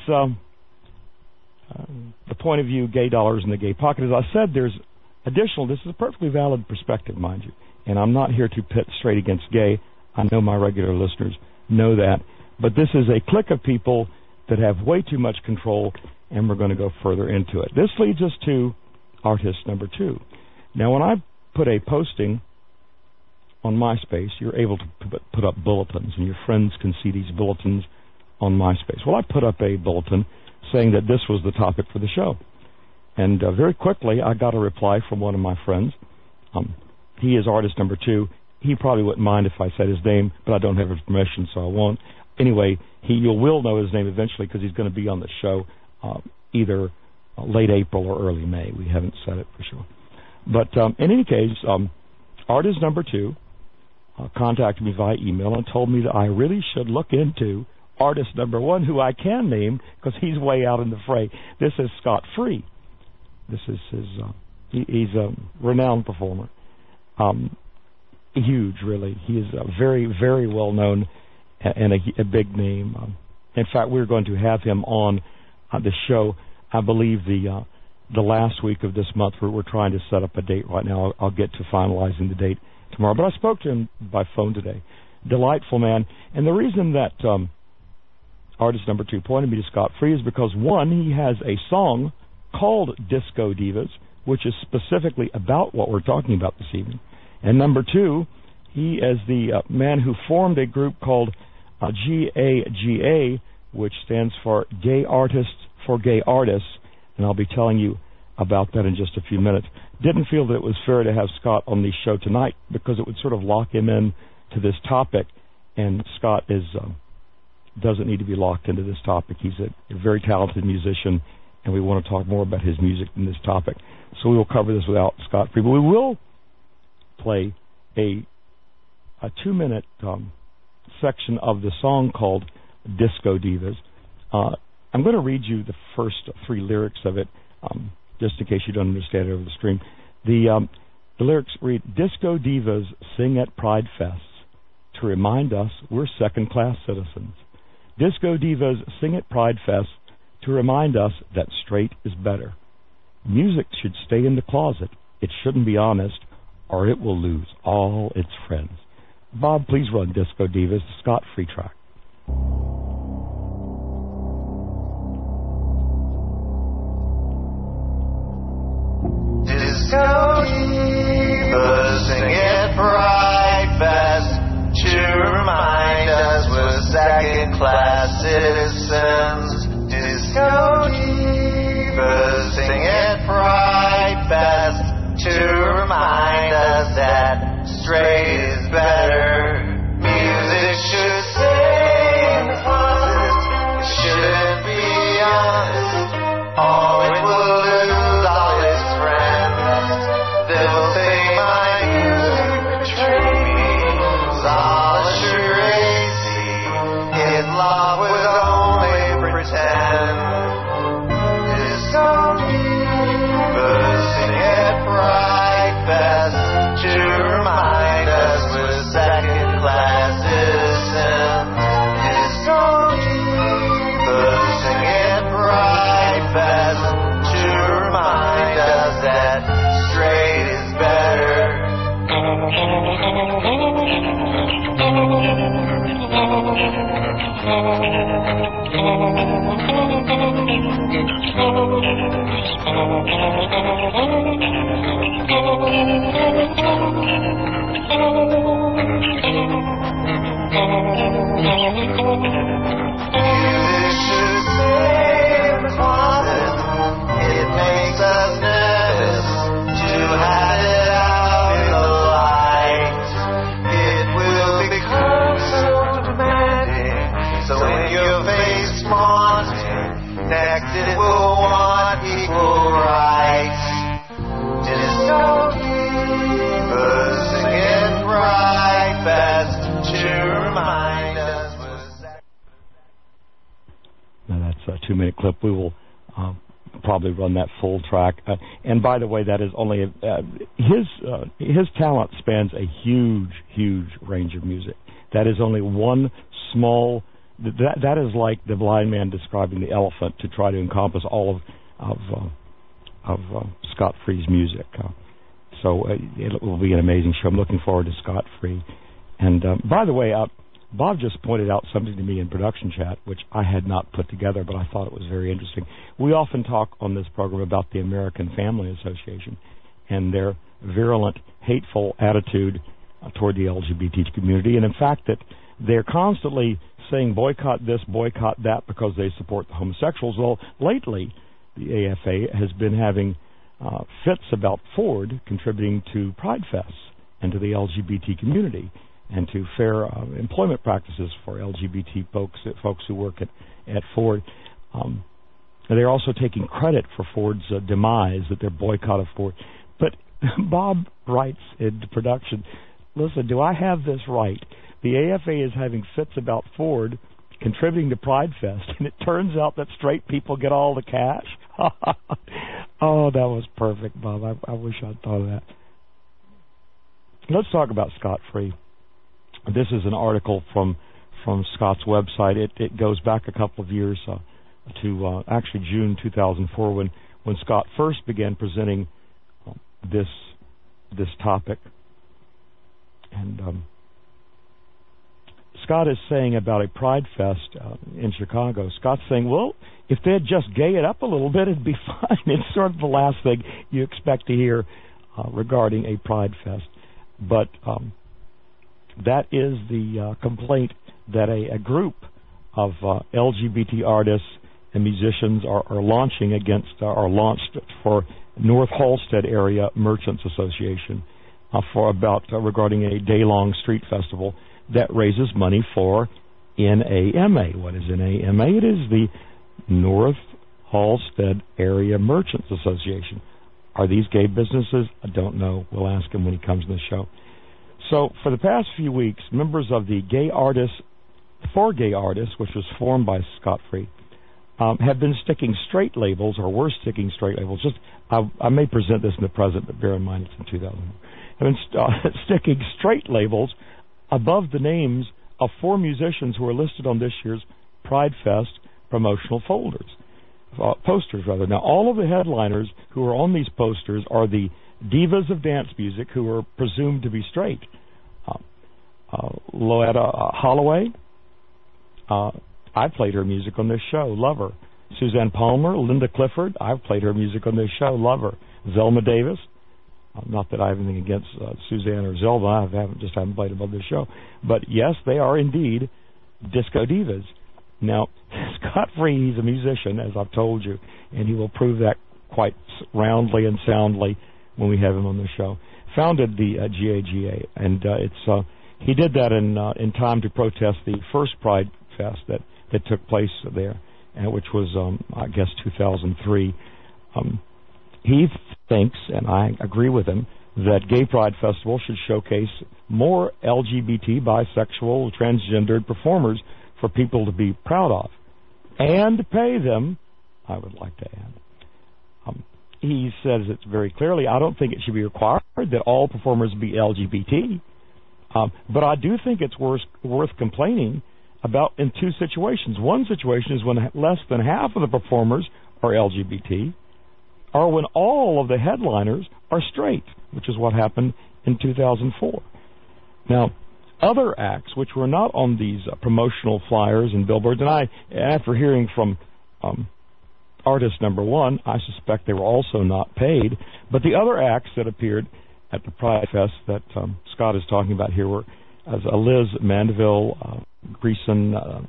the point of view, gay dollars in the gay pocket. As I said, there's additional, this is a perfectly valid perspective, mind you. And I'm not here to pit straight against gay. I know my regular listeners know that. But this is a clique of people that have way too much control, and we're going to go further into it. This leads us to artist number 2. Now, when I put a posting on MySpace, you're able to put up bulletins, and your friends can see these bulletins on MySpace. Well, I put up a bulletin saying that this was the topic for the show. And very quickly, I got a reply from one of my friends. He is artist number 2. He probably wouldn't mind if I said his name, but I don't have his permission, so I won't. Anyway, you will know his name eventually because he's going to be on the show either late April or early May. We haven't said it for sure. But in any case, artist number 2 contacted me via email and told me that I really should look into artist number 1, who I can name because he's way out in the fray. This is Scott Free. This is his. He's a renowned performer. Huge, really. He is very, very well known and a big name. In fact, we're going to have him on the show. I believe the last week of this month. We're trying to set up a date right now. I'll get to finalizing the date tomorrow. But I spoke to him by phone today. Delightful man. And the reason that artist number 2 pointed me to Scott Free is because, one, he has a song called Disco Divas, which is specifically about what we're talking about this evening. And number 2, he is the man who formed a group called GAGA, which stands for Gay Artists for Gay Artists, and I'll be telling you about that in just a few minutes. Didn't feel that it was fair to have Scott on the show tonight because it would sort of lock him in to this topic, and Scott doesn't need to be locked into this topic. He's a very talented musician, and we want to talk more about his music than this topic. So we will cover this without Scott Free, but we will play a 2-minute section of the song called Disco Divas. I'm going to read you the first 3 lyrics of it, just in case you don't understand it over the stream. The lyrics read, Disco divas sing at Pride Fests to remind us we're second-class citizens. Disco divas sing at Pride Fests to remind us that straight is better. Music should stay in the closet. It shouldn't be honest, or it will lose all its friends. Bob, please run Disco Divas, the Scott Free track. Disco divas sing at Pride Fest to remind us we're second-class citizens. Disco divas sing at Pride Fest to remind us that straight is better. Music should stay in the closet. It shouldn't be honest. All it will lose all its friends. They'll say my music betrayed me. It was all a charade. If love was only pretend. Disco divas sing at Pride Fest to remind us we're second-class citizens. Disco divas sing at Pride Fest to remind us that straight is better. Music should stay in the closet. It makes us nervous to have it out in the light. It will become so demanding. So when your face wanting, next it will want equal rights. Disco divas singing Pride Fest to remind us. Now that's a 2-minute clip. We will probably run that full track. And by the way, that is only his talent spans a huge range of music. That is only one small. That is like the blind man describing the elephant to try to encompass all of Scott Free's music. So it will be an amazing show. I'm looking forward to Scott Free. And by the way, Bob just pointed out something to me in production chat, which I had not put together, but I thought it was very interesting. We often talk on this program about the American Family Association and their virulent, hateful attitude toward the LGBT community, and in fact that they're constantly saying boycott this, boycott that because they support the homosexuals. Well, lately, the AFA has been having fits about Ford contributing to Pride Fests and to the LGBT community and to fair employment practices for LGBT folks who work at Ford. They're also taking credit for Ford's demise, that their boycott of Ford. But Bob writes in production, listen, do I have this right? The AFA is having fits about Ford contributing to Pride Fest, and it turns out that straight people get all the cash. Oh, that was perfect, Bob. I wish I'd thought of that. Let's talk about Scott Free. This is an article from Scott's website. It goes back a couple of years to actually June 2004 when Scott first began presenting this topic. And Scott is saying about a Pride Fest in Chicago. Scott's saying, well, if they'd just gay it up a little bit, it'd be fine. It's sort of the last thing you expect to hear regarding a Pride Fest. But that is the complaint that a group of LGBT artists and musicians are launching against, are launched for North Halstead Area Merchants Association regarding a day-long street festival that raises money for NAMA. What is NAMA? It is the North Halstead Area Merchants Association. Are these gay businesses? I don't know. We'll ask him when he comes to the show. So for the past few weeks, members of the Gay Artists for Gay Artists, which was formed by Scott Free, have been sticking straight labels, or were sticking straight labels. I may present this in the present, but bear in mind it's in 2000. Have been sticking straight labels above the names of 4 musicians who are listed on this year's Pride Fest promotional posters. Now, all of the headliners who are on these posters are the divas of dance music who are presumed to be straight. Loetta Holloway, I played her music on this show, love her. Suzanne Palmer, Linda Clifford, I've played her music on this show, love her. Zelma Davis, not that I have anything against Suzanne or Zelma, I haven't played them on this show. But yes, they are indeed disco divas. Now, Scott Free, he's a musician, as I've told you, and he will prove that quite roundly and soundly when we have him on the show. founded the GAGA, and he did that in time to protest the first Pride Fest that took place there, which was I guess 2003. He thinks, and I agree with him, that Gay Pride Festival should showcase more LGBT, bisexual, transgendered performers for people to be proud of, and pay them, I would like to add. He says it very clearly, I don't think it should be required that all performers be LGBT, but I do think it's worth complaining about in two situations. One situation is when less than half of the performers are LGBT, or when all of the headliners are straight, which is what happened in 2004. Now, other acts which were not on these promotional flyers and billboards, and after hearing from artist number one, I suspect they were also not paid, but the other acts that appeared at the Pride Fest that Scott is talking about here were Liz Mandeville, Greason,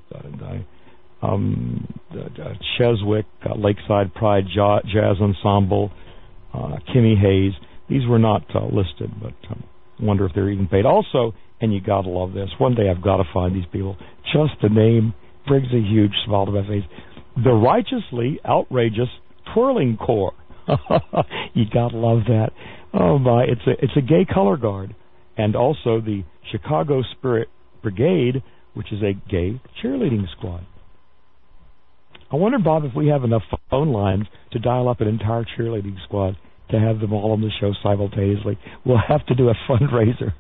Cheswick, Lakeside Pride Jazz Ensemble, Kimmy Hayes. These were not listed, but I wonder if they're even paid. Also, and you gotta love this, one day I've got to find these people. Just the name brings a huge smile to my face. The Righteously Outrageous Twirling Corps. You gotta love that. Oh my, it's a gay color guard, and also the Chicago Spirit Brigade, which is a gay cheerleading squad. I wonder, Bob, if we have enough phone lines to dial up an entire cheerleading squad to have them all on the show simultaneously. We'll have to do a fundraiser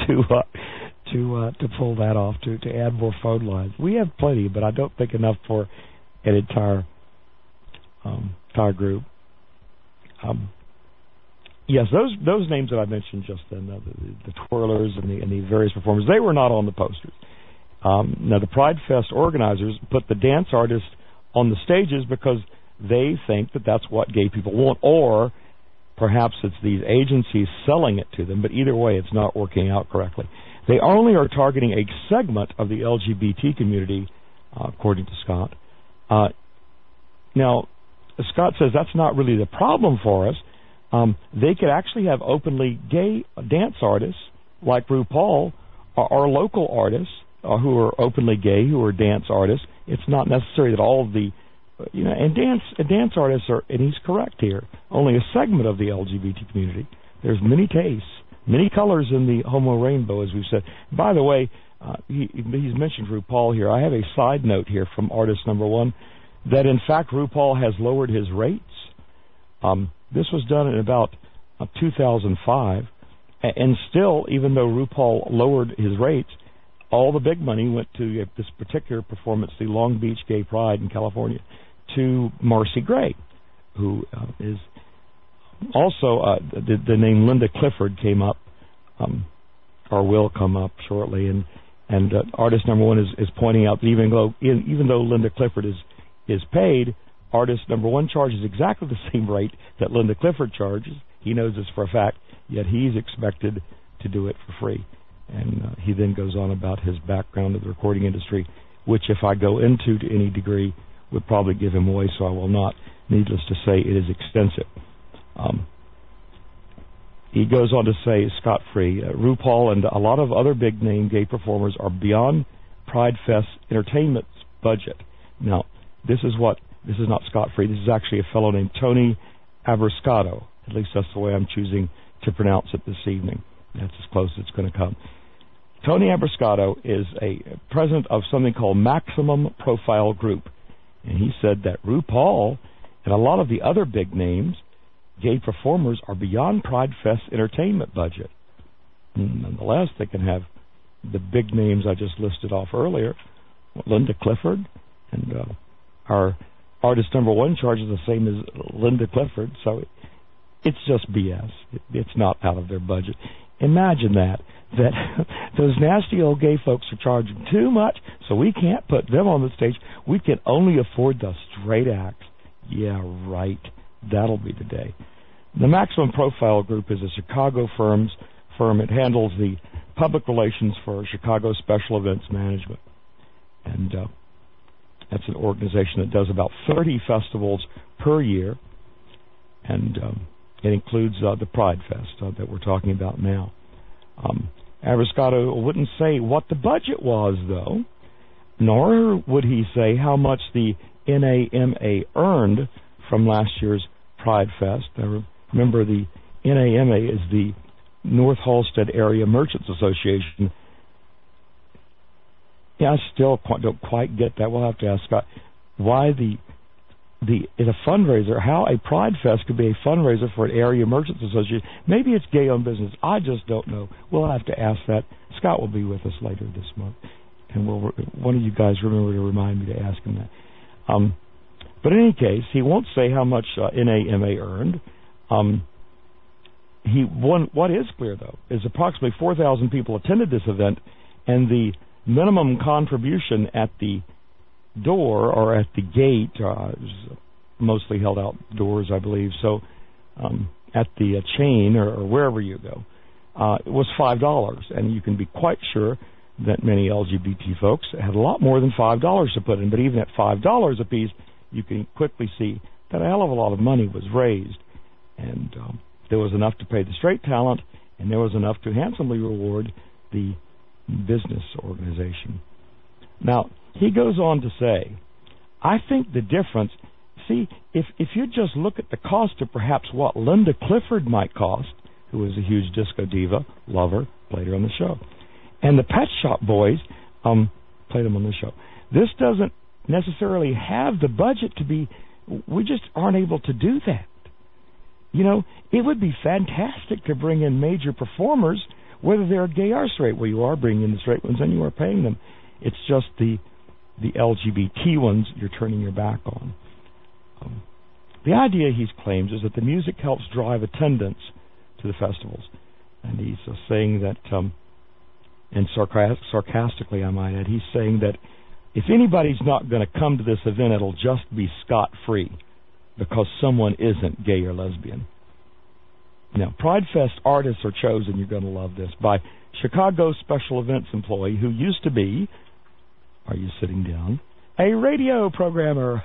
to pull that off, to add more phone lines. We have plenty, but I don't think enough for an entire group. Yes, those names that I mentioned just then, the twirlers and the various performers, they were not on the posters. Now, the Pride Fest organizers put the dance artists on the stages because they think that that's what gay people want, or perhaps it's these agencies selling it to them, but either way, it's not working out correctly. They only are targeting a segment of the LGBT community, according to Scott. Now, Scott says that's not really the problem for us. They could actually have openly gay dance artists like RuPaul, or local artists who are openly gay, who are dance artists. It's not necessary that all of the, and dance artists are, and he's correct here, only a segment of the LGBT community. There's many tastes, many colors in the homo rainbow, as we've said. By the way, he's mentioned RuPaul here. I have a side note here from artist number one that, in fact, RuPaul has lowered his rates. This was done in about 2005, and still, even though RuPaul lowered his rates, all the big money went to this particular performance, the Long Beach Gay Pride in California, to Marcy Gray, who is also the name Linda Clifford came up, or will come up shortly, and artist number one is pointing out that even though Linda Clifford is paid, artist number one charges exactly the same rate that Linda Clifford charges. He knows this for a fact, yet he's expected to do it for free. And he then goes on about his background in the recording industry, which, if I go into to any degree, would probably give him away, so I will not. Needless to say, it is extensive. He goes on to say, scot-free, RuPaul and a lot of other big-name gay performers are beyond Pride Fest Entertainment's budget. Now, this is not scot-free. This is actually a fellow named Tony Abrascato. At least that's the way I'm choosing to pronounce it this evening. That's as close as it's going to come. Tony Abrascato is a president of something called Maximum Profile Group. And he said that RuPaul and a lot of the other big names, gay performers, are beyond Pride Fest entertainment budget. Nonetheless, they can have the big names I just listed off earlier, Linda Clifford, and our artist number one charges the same as Linda Clifford, so it's just BS. It's not out of their budget. Imagine that those nasty old gay folks are charging too much, so we can't put them on the stage. We can only afford the straight acts. Yeah, right. That'll be the day. The Maximum Profile Group is a Chicago firm. It handles the public relations for Chicago Special Events Management. And that's an organization that does about 30 festivals per year. And It includes the Pride Fest that we're talking about now. Abbruscato wouldn't say what the budget was, though, nor would he say how much the NAMA earned from last year's Pride Fest. Now, remember, the NAMA is the North Halstead Area Merchants Association. Yeah, I still don't quite get that. We'll have to ask Scott why it's a fundraiser, how a Pride Fest could be a fundraiser for an area merchants association. Maybe it's gay-owned business. I just don't know. We'll have to ask that. Scott will be with us later this month, and one of you guys remember to remind me to ask him that. But in any case, he won't say how much NAMA earned. What is clear, though, is approximately 4,000 people attended this event, and the minimum contribution at the door or at the gate is mostly held outdoors, I believe. So at the chain or wherever you go, it was $5, and you can be quite sure that many LGBT folks had a lot more than $5 to put in. But even at $5 a piece, you can quickly see that a hell of a lot of money was raised, and there was enough to pay the straight talent, and there was enough to handsomely reward the business organization. Now, he goes on to say, I think the difference, see, if you just look at the cost of perhaps what Linda Clifford might cost, who was a huge disco diva, lover, played her on the show, and the Pet Shop Boys played them on the show. This doesn't necessarily have the budget to be, we just aren't able to do that. You know, it would be fantastic to bring in major performers, whether they're gay or straight. Well, you are bringing in the straight ones and you are paying them. It's just the LGBT ones you're turning your back on. The idea, he claims, is that the music helps drive attendance to the festivals. And he's saying that, and sarcastically I might add, he's saying that if anybody's not going to come to this event, it'll just be scot-free because someone isn't gay or lesbian. Now, Pride Fest artists are chosen, you're going to love this, by Chicago special events employee who used to be, are you sitting down, a radio programmer.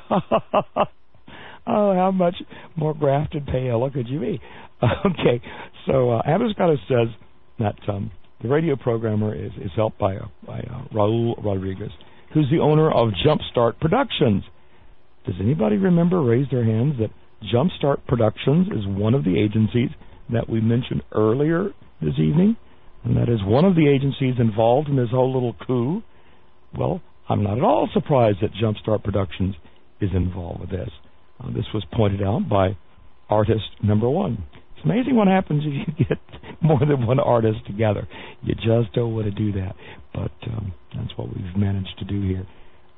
Oh, how much more grafted pale could you be? Okay, so Abbruscato says that the radio programmer is helped by Raul Rodriguez, who's the owner of Jumpstart Productions. Does anybody remember, raise their hands, that Jumpstart Productions is one of the agencies that we mentioned earlier this evening? And that is one of the agencies involved in this whole little coup. Well, I'm not at all surprised that Jumpstart Productions is involved with this. This was pointed out by artist number one. It's amazing what happens if you get more than one artist together. You just don't want to do that. But that's what we've managed to do here.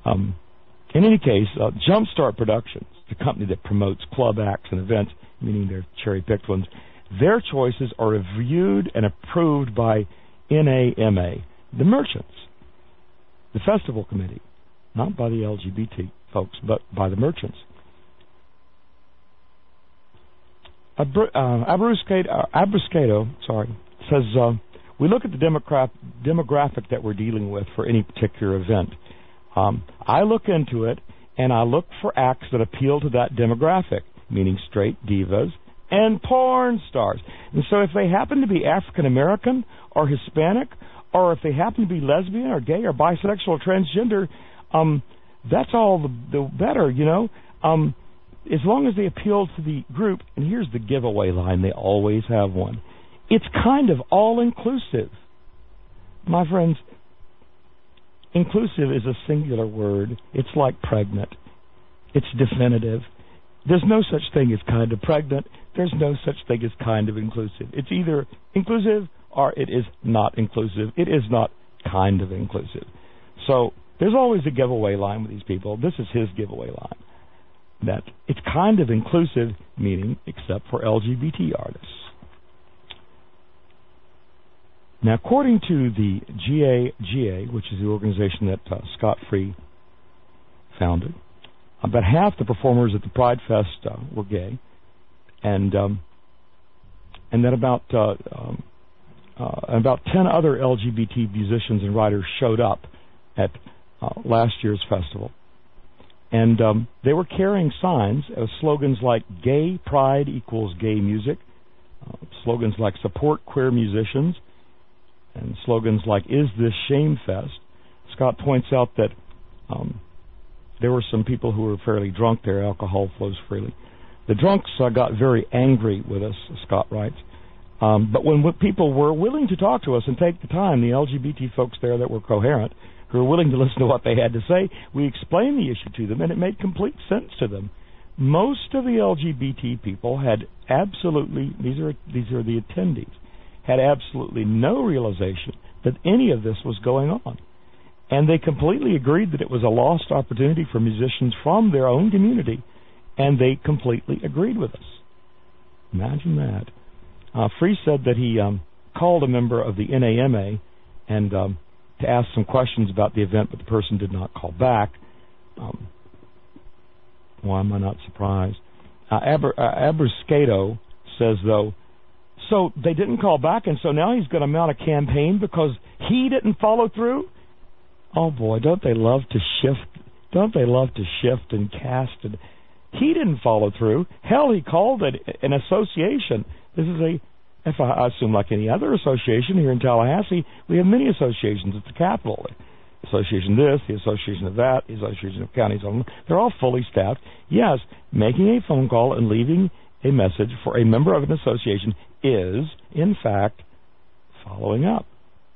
In any case, Jumpstart Productions, the company that promotes club acts and events, meaning they're cherry-picked ones, their choices are reviewed and approved by NAMA, the merchants, the festival committee, not by the LGBT folks, but by the merchants. Abbruscato says, we look at the demographic that we're dealing with for any particular event. I look into it, and I look for acts that appeal to that demographic, meaning straight divas and porn stars. And so if they happen to be African American or Hispanic, or if they happen to be lesbian or gay or bisexual or transgender, that's all the better, you know. As long as they appeal to the group, and here's the giveaway line, they always have one. It's kind of all-inclusive. My friends, inclusive is a singular word. It's like pregnant. It's definitive. There's no such thing as kind of pregnant. There's no such thing as kind of inclusive. It's either inclusive or it is not inclusive. It is not kind of inclusive. So there's always a giveaway line with these people. This is his giveaway line. That it's kind of inclusive, meaning except for LGBT artists. Now, according to the GAGA, which is the organization that Scott Free founded, about half the performers at the Pride Fest were gay, and then about 10 other LGBT musicians and writers showed up at last year's festival. And they were carrying signs of slogans like gay pride equals gay music, Slogans like support queer musicians and slogans like is this shame fest. Scott points out that there were some people who were fairly drunk there. Alcohol flows freely. The drunks got very angry with us, Scott writes. But when people were willing to talk to us and take the time, the LGBT folks there that were coherent, who were willing to listen to what they had to say, we explained the issue to them, and it made complete sense to them. Most of the LGBT people had absolutely, these are the attendees, had absolutely no realization that any of this was going on. And they completely agreed that it was a lost opportunity for musicians from their own community, and they completely agreed with us. Imagine that. Free said that he called a member of the NAMA and to ask some questions about the event, but the person did not call back. Why am I not surprised? Abruscato says, though, so they didn't call back, and so now he's going to mount a campaign because he didn't follow through? Oh, boy, don't they love to shift? Don't they love to shift and cast? And he didn't follow through. Hell, he called it an association. This is I assume like any other association here in Tallahassee, we have many associations at the Capitol. Association this, the association of that, the association of counties. They're all fully staffed. Yes, making a phone call and leaving a message for a member of an association is, in fact, following up.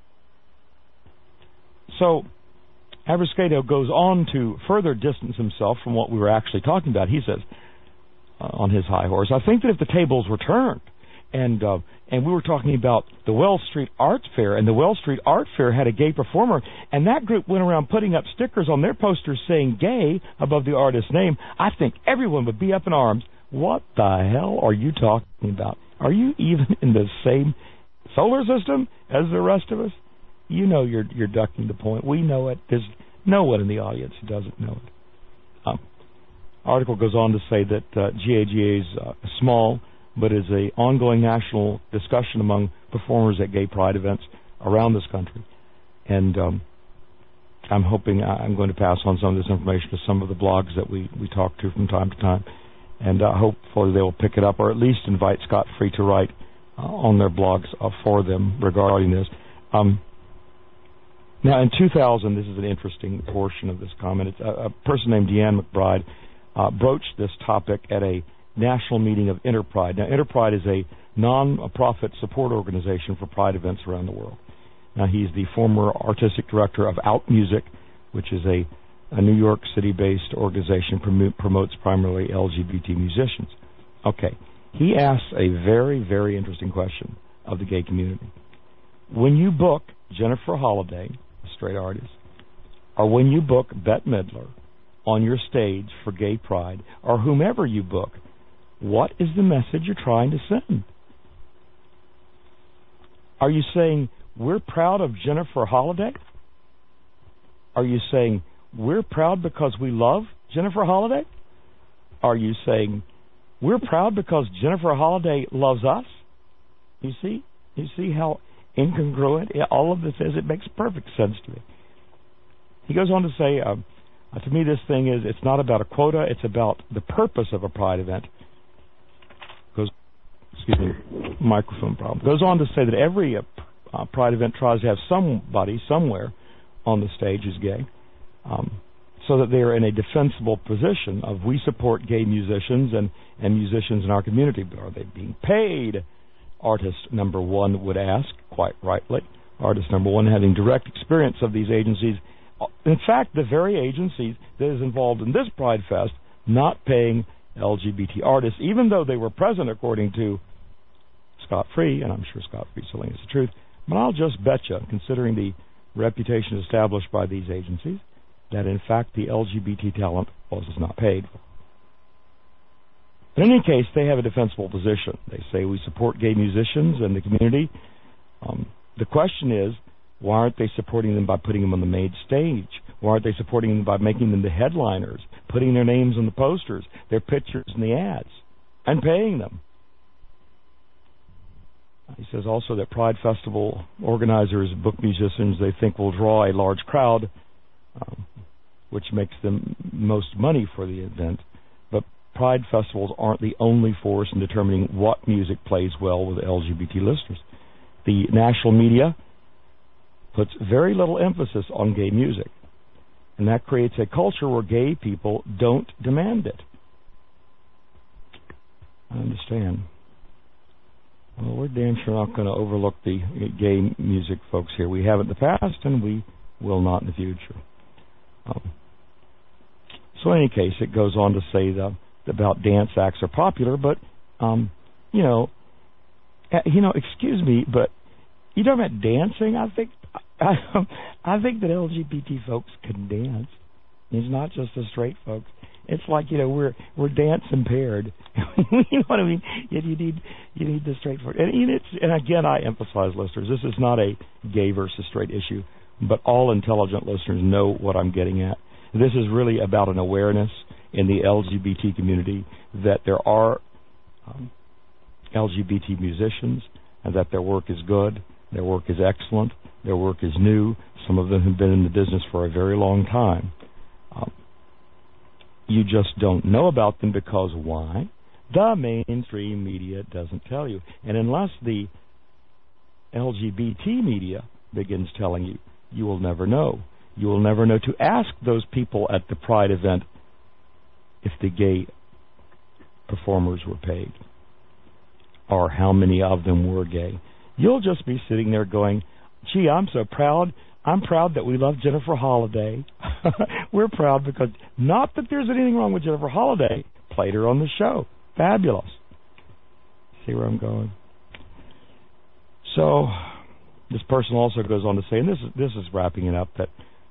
So, Abruscato goes on to further distance himself from what we were actually talking about. He says, on his high horse, I think that if the tables were turned, and we were talking about the Wells Street Art Fair, and the Wells Street Art Fair had a gay performer, and that group went around putting up stickers on their posters saying gay above the artist's name, I think everyone would be up in arms. What the hell are you talking about? Are you even in the same solar system as the rest of us? You know you're ducking the point. We know it. There's no one in the audience who doesn't know it. Article goes on to say that GAGA is small, but is an ongoing national discussion among performers at gay pride events around this country. And I'm hoping I'm going to pass on some of this information to some of the blogs that we talk to from time to time. And hopefully they will pick it up, or at least invite Scott Free to write on their blogs for them regarding this. Now, in 2000, this is an interesting portion of this comment. It's a person named Deanne McBride broached this topic at a national meeting of Interpride. Now, Interpride is a non-profit support organization for pride events around the world. Now, he's the former artistic director of Out Music, which is a New York City-based organization promotes primarily LGBT musicians. Okay, he asks a very, very interesting question of the gay community. When you book Jennifer Holliday, a straight artist, or when you book Bette Midler on your stage for gay pride, or whomever you book, what is the message you're trying to send? Are you saying, we're proud of Jennifer Holliday? Are you saying, we're proud because we love Jennifer Holliday? Are you saying, we're proud because Jennifer Holliday loves us? You see how incongruent all of this is? It makes perfect sense to me. He goes on to say, to me this thing is, it's not about a quota, it's about the purpose of a pride event. Microphone problem. Goes on to say that every pride event tries to have somebody somewhere on the stage who's gay, so that they are in a defensible position of we support gay musicians and musicians in our community, but are they being paid? Artist number one would ask, quite rightly. Artist number one having direct experience of these agencies. In fact, the very agencies that is involved in this Pride Fest not paying LGBT artists, even though they were present according to Scott Free, and I'm sure Scott Free's telling us the truth, but I'll just bet you, considering the reputation established by these agencies, that in fact the LGBT talent was not paid. In any case, they have a defensible position. They say we support gay musicians and the community. The question is, why aren't they supporting them by putting them on the main stage? Why aren't they supporting them by making them the headliners, putting their names on the posters, their pictures in the ads, and paying them? He says also that Pride Festival organizers book musicians they think will draw a large crowd, which makes them most money for the event. But Pride festivals aren't the only force in determining what music plays well with LGBT listeners. The national media puts very little emphasis on gay music, and that creates a culture where gay people don't demand it. I understand. Well, we're damn sure not going to overlook the gay music folks here. We have in the past, and we will not in the future. So in any case, it goes on to say about dance acts are popular, but, excuse me, but you talking about dancing? I think that LGBT folks can dance. It's not just the straight folks. It's like, we're dance impaired. You know what I mean? You need the straight folks. And again, I emphasize, listeners, this is not a gay versus straight issue, but all intelligent listeners know what I'm getting at. This is really about an awareness in the LGBT community that there are LGBT musicians and that their work is good, their work is excellent, their work is new. Some of them have been in the business for a very long time. You just don't know about them because why? The mainstream media doesn't tell you. And unless the LGBT media begins telling you, you will never know. You will never know to ask those people at the Pride event if the gay performers were paid or how many of them were gay. You'll just be sitting there going, gee, I'm so proud. I'm proud that we love Jennifer Holliday. We're proud because, not that there's anything wrong with Jennifer Holliday, played her on the show. Fabulous. See where I'm going? So this person also goes on to say, and this is wrapping it up, that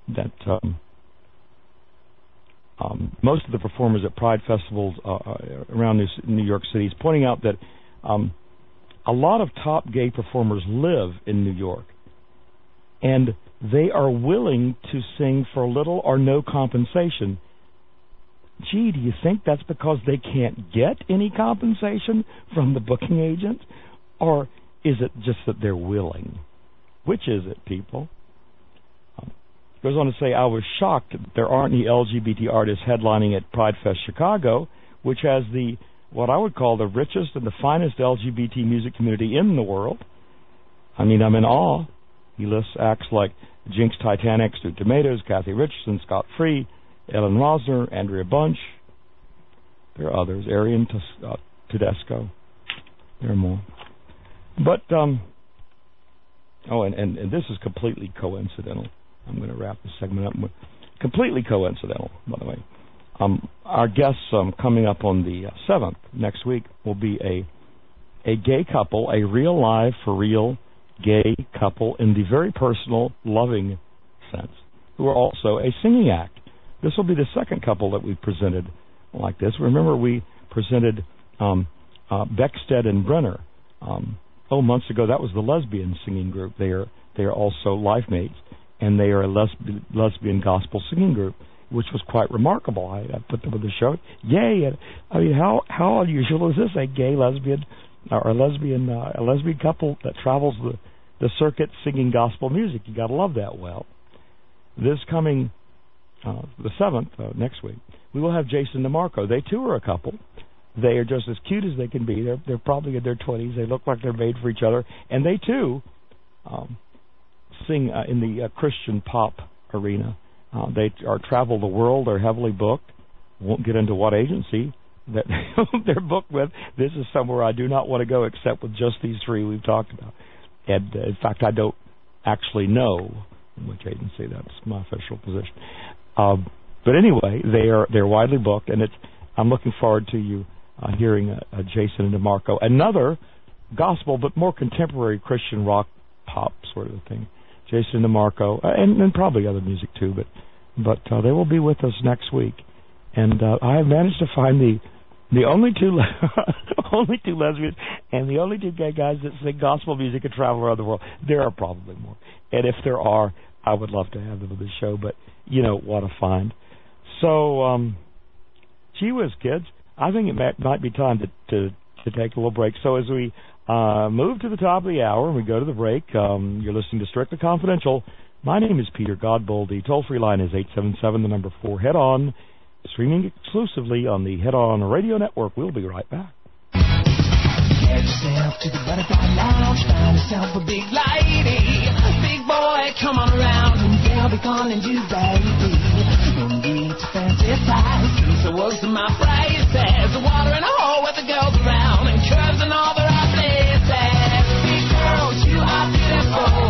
most of the performers at Pride festivals around New York City is pointing out that a lot of top gay performers live in New York, and they are willing to sing for little or no compensation. Gee, do you think that's because they can't get any compensation from the booking agent? Or is it just that they're willing? Which is it, people? Goes on to say, I was shocked that there aren't any LGBT artists headlining at Pride Fest Chicago, which has what I would call the richest and the finest LGBT music community in the world. I mean, I'm in awe. He lists acts like Jinx Titanic, Stu Tomatoes, Kathy Richardson, Scott Free, Ellen Rosner, Andrea Bunch. There are others, Arian Tedesco. There are more. But, and this is completely coincidental. I'm going to wrap this segment up with completely coincidental, by the way. Our guests coming up on the 7th next week will be a gay couple, a real live, for real gay couple in the very personal, loving sense, who are also a singing act. This will be the second couple that we've presented like this. Remember, we presented Beckstead and Brenner. Months ago, that was the lesbian singing group. They are also life mates, and they are a lesbian gospel singing group, which was quite remarkable. I put them on the show. Yay! I mean, how unusual is this? A gay lesbian or a lesbian couple that travels the circuit singing gospel music. You got to love that. Well, this coming the 7th next week, we will have Jason DeMarco. They too are a couple. They are just as cute as they can be. They're probably in their 20s. They look like they're made for each other, and they too sing in the Christian pop arena. They travel the world. They're heavily booked. Won't get into what agency that they're booked with. This is somewhere I do not want to go except with just these three we've talked about. And in fact, I don't actually know which agency. That's my official position. But anyway, they're widely booked, and I'm looking forward to you hearing Jason and DeMarco, another gospel but more contemporary Christian rock pop sort of thing. Jason DeMarco, and probably other music too, but they will be with us next week. And I have managed to find the only two lesbians and the only two gay guys that sing gospel music and travel around the world. There are probably more, and if there are, I would love to have them on the show. But what a find! So, gee whiz, kids, I think it might be time to take a little break. So as we move to the top of the hour and we go to the break, you're listening to Strictly Confidential. My name is Peter Godbold. The toll-free line is 877, the number 4. Head on streaming exclusively on the Head On Radio Network. We'll be right back. Get yourself to the Butterfly Lounge, find yourself a big lady. Big boy, come on around, and they'll be calling you baby. No need to fantasize, since I was in my prices. The water in a hole with the girls around, and curves in all the right places. Big girls, you are beautiful.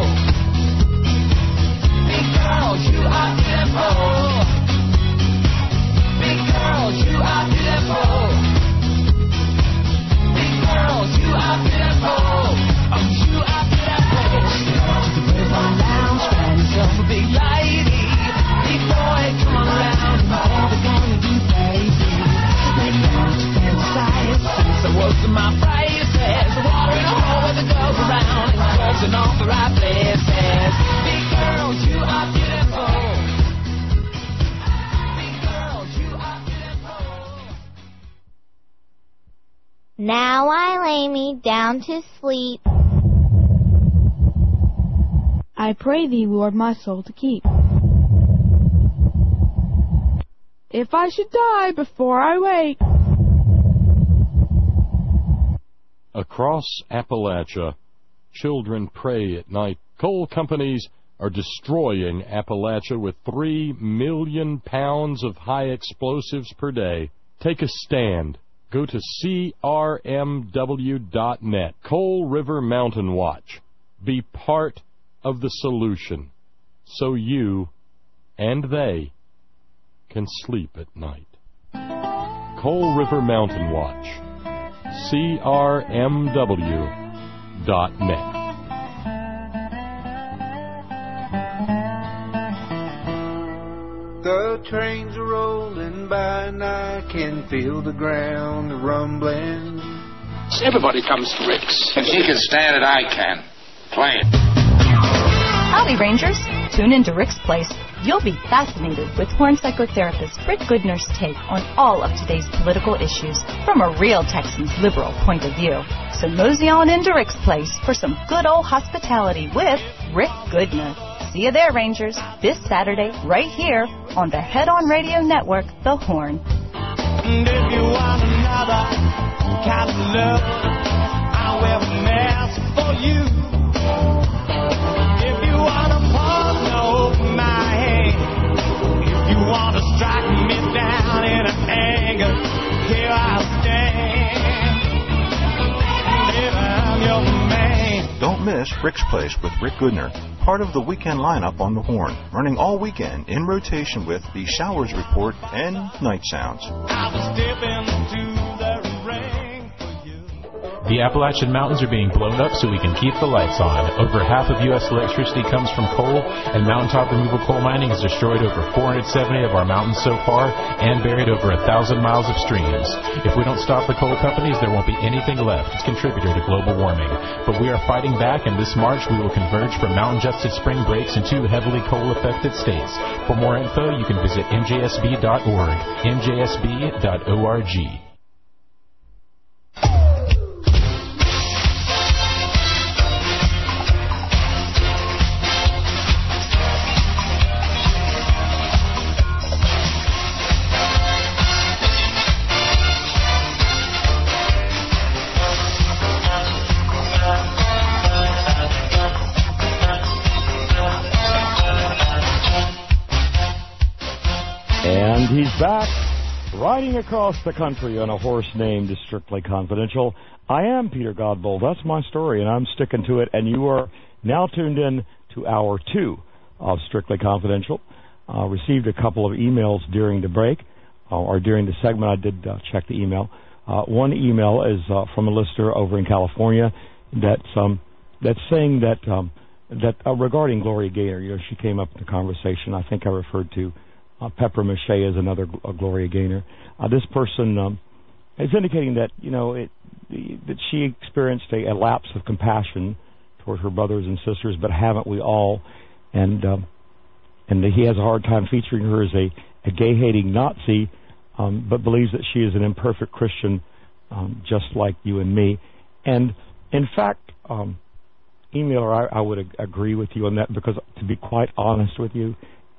Big girls, you are beautiful. Big girls, you are beautiful. Girls, you are beautiful. Oh, you are beautiful. To the Butterfly Lounge, find yourself a big lady. Big boy, come on around, and all the gonna do, baby. They want to fantasize, since I was in my prices. The water in a hole with the girls around, and girls in all the right places. Big girls, you are beautiful. Big girls, you are beautiful. Now I lay me down to sleep. I pray thee, Lord, my soul to keep. If I should die before I wake. Across Appalachia, children pray at night. Coal companies are destroying Appalachia with 3 million pounds of high explosives per day. Take a stand. Go to crmw.net. Coal River Mountain Watch. Be part of the solution so you and they can sleep at night. Coal River Mountain Watch. crmw.net. The trains are rolling by and I can feel the ground rumbling. Everybody comes to Rick's. If he can stand it, I can. Play it. Howdy, Rangers. Tune into Rick's Place. You'll be fascinated with horn psychotherapist Rick Goodner's take on all of today's political issues from a real Texan's liberal point of view. So mosey on into Rick's Place for some good old hospitality with Rick Goodner. See you there, Rangers, this Saturday, right here on the Head On Radio Network, The Horn. And if you want another kind of love, I'll wear a mask for you. If you want a partner, open my hand. If you want to strike me down in anger, here I stand. Baby, I'm your man. Don't miss Rick's Place with Rick Goodner, part of the weekend lineup on the Horn, running all weekend in rotation with the Showers Report and Night Sounds. I was stepping to the ring for you. The Appalachian Mountains are being blown up so we can keep the lights on. Over half of U.S. electricity comes from coal, and mountaintop removal coal mining has destroyed over 470 of our mountains so far and buried over 1,000 miles of streams. If we don't stop the coal companies, there won't be anything left. It's a contributor to global warming. But we are fighting back, and this March we will converge from mountain-adjusted spring breaks in 2 heavily coal-affected states. For more info, you can visit njsb.org, njsb.org. And he's back, riding across the country on a horse named Strictly Confidential. I am Peter Godbold. That's my story, and I'm sticking to it. And you are now tuned in to Hour 2 of Strictly Confidential. Received a couple of emails during the break, or during the segment. I did check the email. One email is from a listener over in California that's saying that regarding Gloria Gaynor. You know, she came up in the conversation. I think I referred to Pepper Mache as another Gloria Gaynor. This person is indicating that that she experienced a lapse of compassion toward her brothers and sisters, but haven't we all? And that he has a hard time featuring her as a gay-hating Nazi, but believes that she is an imperfect Christian, just like you and me. And in fact, emailer, I would agree with you on that, because to be quite honest with you,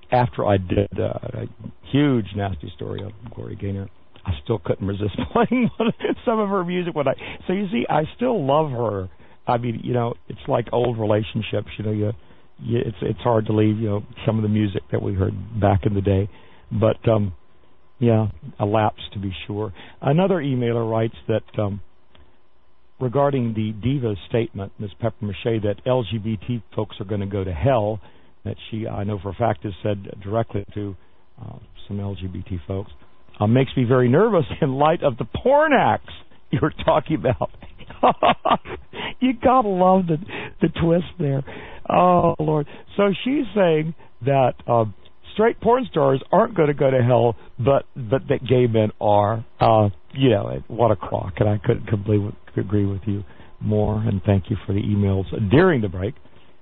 after I did a huge nasty story of Gloria Gaynor, I still couldn't resist playing some of her music. So you see, I still love her. I mean, it's like old relationships. It's hard to leave, some of the music that we heard back in the day. But, a lapse to be sure. Another emailer writes that regarding the Diva's statement, Ms. Pepper-Mache, that LGBT folks are going to go to hell, that she, I know for a fact, has said directly to some LGBT folks, makes me very nervous in light of the porn acts you're talking about. You gotta love the twist there. Oh, Lord. So she's saying that straight porn stars aren't going to go to hell, but that gay men are. What a crock. And I couldn't completely agree with you more. And thank you for the emails during the break.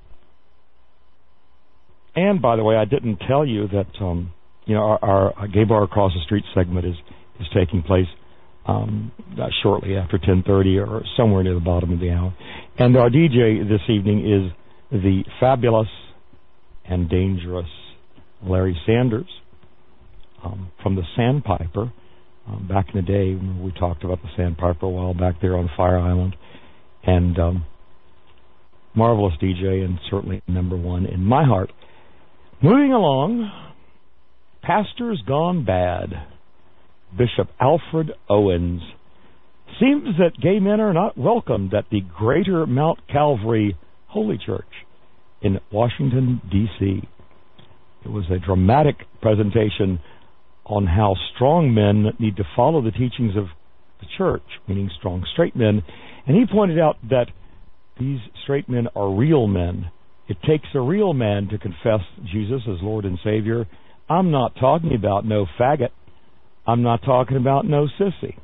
And, by the way, I didn't tell you that, our Gay Bar Across the Street segment is taking place shortly after 10:30 or somewhere near the bottom of the hour. And our DJ this evening is the fabulous and dangerous Larry Sanders from the Sandpiper. Back in the day, we talked about the Sandpiper a while back there on Fire Island. And marvelous DJ and certainly number one in my heart. Moving along, Pastors Gone Bad. Bishop Alfred Owens. Seems that gay men are not welcomed at the Greater Mount Calvary Holy Church in Washington, D.C. It was a dramatic presentation on how strong men need to follow the teachings of the church, meaning strong straight men. And he pointed out that these straight men are real men. It takes a real man to confess Jesus as Lord and Savior. I'm not talking about no faggot. I'm not talking about no sissy.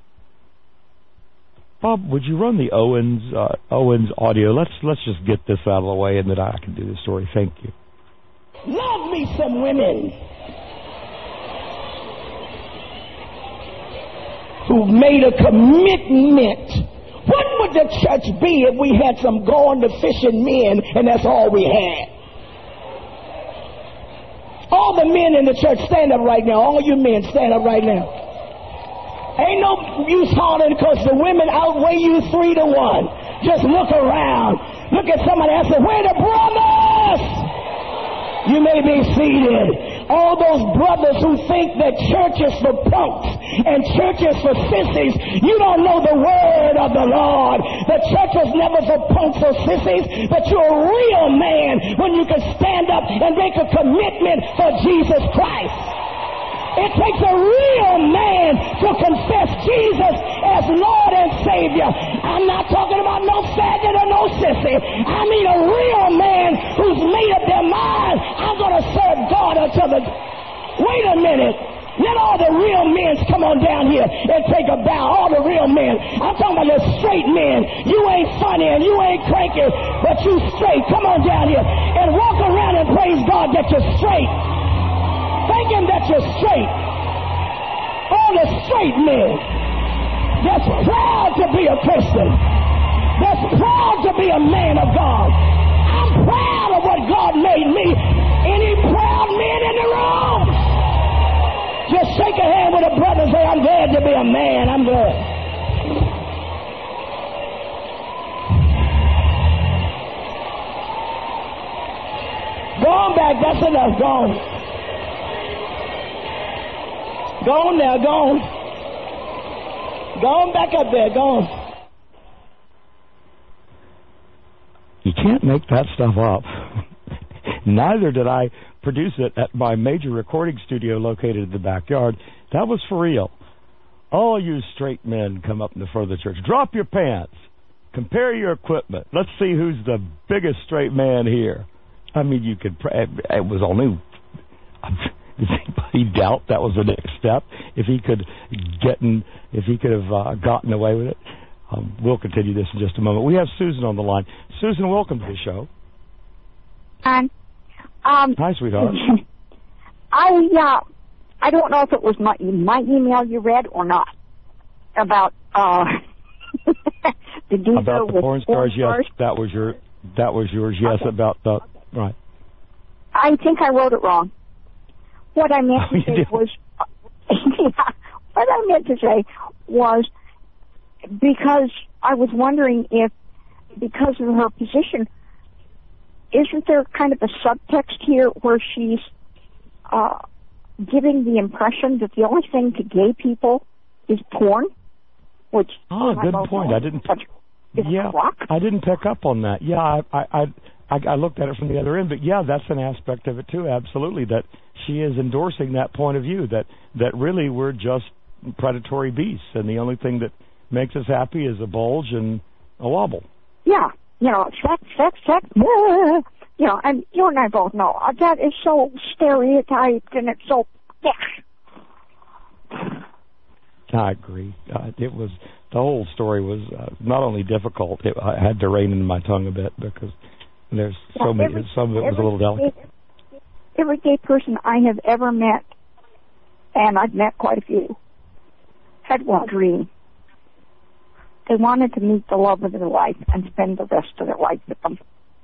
Bob, would you run the Owens audio? Let's just get this out of the way and then I can do the story. Thank you. Love me some women who made a commitment. What would the church be if we had some going to fishing men and that's all we had? All the men in the church, stand up right now. All you men, stand up right now. Ain't no use hollering because the women outweigh you 3-1. Just look around. Look at somebody else and say, where the brothers? You may be seated. All those brothers who think that church is for punks and church is for sissies, you don't know the word of the Lord. The church was never for punks or sissies, but you're a real man when you can stand up and make a commitment for Jesus Christ. It takes a real man to confess Jesus as Lord and Savior. I'm not talking about no faggot or no sissy. I mean a real man who's made up their mind, I'm going to serve God until the... Wait a minute. Let all the real men come on down here and take a bow. All the real men. I'm talking about the straight men. You ain't funny and you ain't cranky, but you straight. Come on down here and walk around and praise God that you're straight. Thank Him that you're straight. All the straight men that's proud to be a Christian, that's proud to be a man of God. I'm proud of what God made me. Any proud men in the room? Just shake a hand with a brother and say, I'm glad to be a man. I'm glad. Go on back. That's enough. Go on. Go on now. Go on. Go on back up there. Go on. You can't make that stuff up. Neither did I produce it at my major recording studio located in the backyard. That was for real. All you straight men come up in the front of the church. Drop your pants. Compare your equipment. Let's see who's the biggest straight man here. I mean, you could... It was only... Does anybody doubt that was the next step? If he could have gotten away with it? We'll continue this in just a moment. We have Susan on the line. Susan, welcome to the show. Hi, sweetheart. I don't know if it was my email you read or not about the deal about the porn stars. Yes, that was yours. Yes, okay. About the right. I think I wrote it wrong. What I meant to say was, what I meant to say was, because I was wondering if, because of her position, isn't there kind of a subtext here where she's giving the impression that the only thing to gay people is porn? Which good point. I didn't pick up on that. Yeah, I looked at it from the other end, but yeah, that's an aspect of it too. Absolutely, that she is endorsing that point of view that really we're just predatory beasts, and the only thing that makes us happy is a bulge and a wobble. Yeah, sex. You know, and you and I both know that is so stereotyped, and it's so. I agree. It was the whole story was not only difficult. I had to rein in my tongue a bit because there's so many. Some of it was a little delicate. Every gay person I have ever met, and I've met quite a few, had one dream. They wanted to meet the love of their life and spend the rest of their life with them.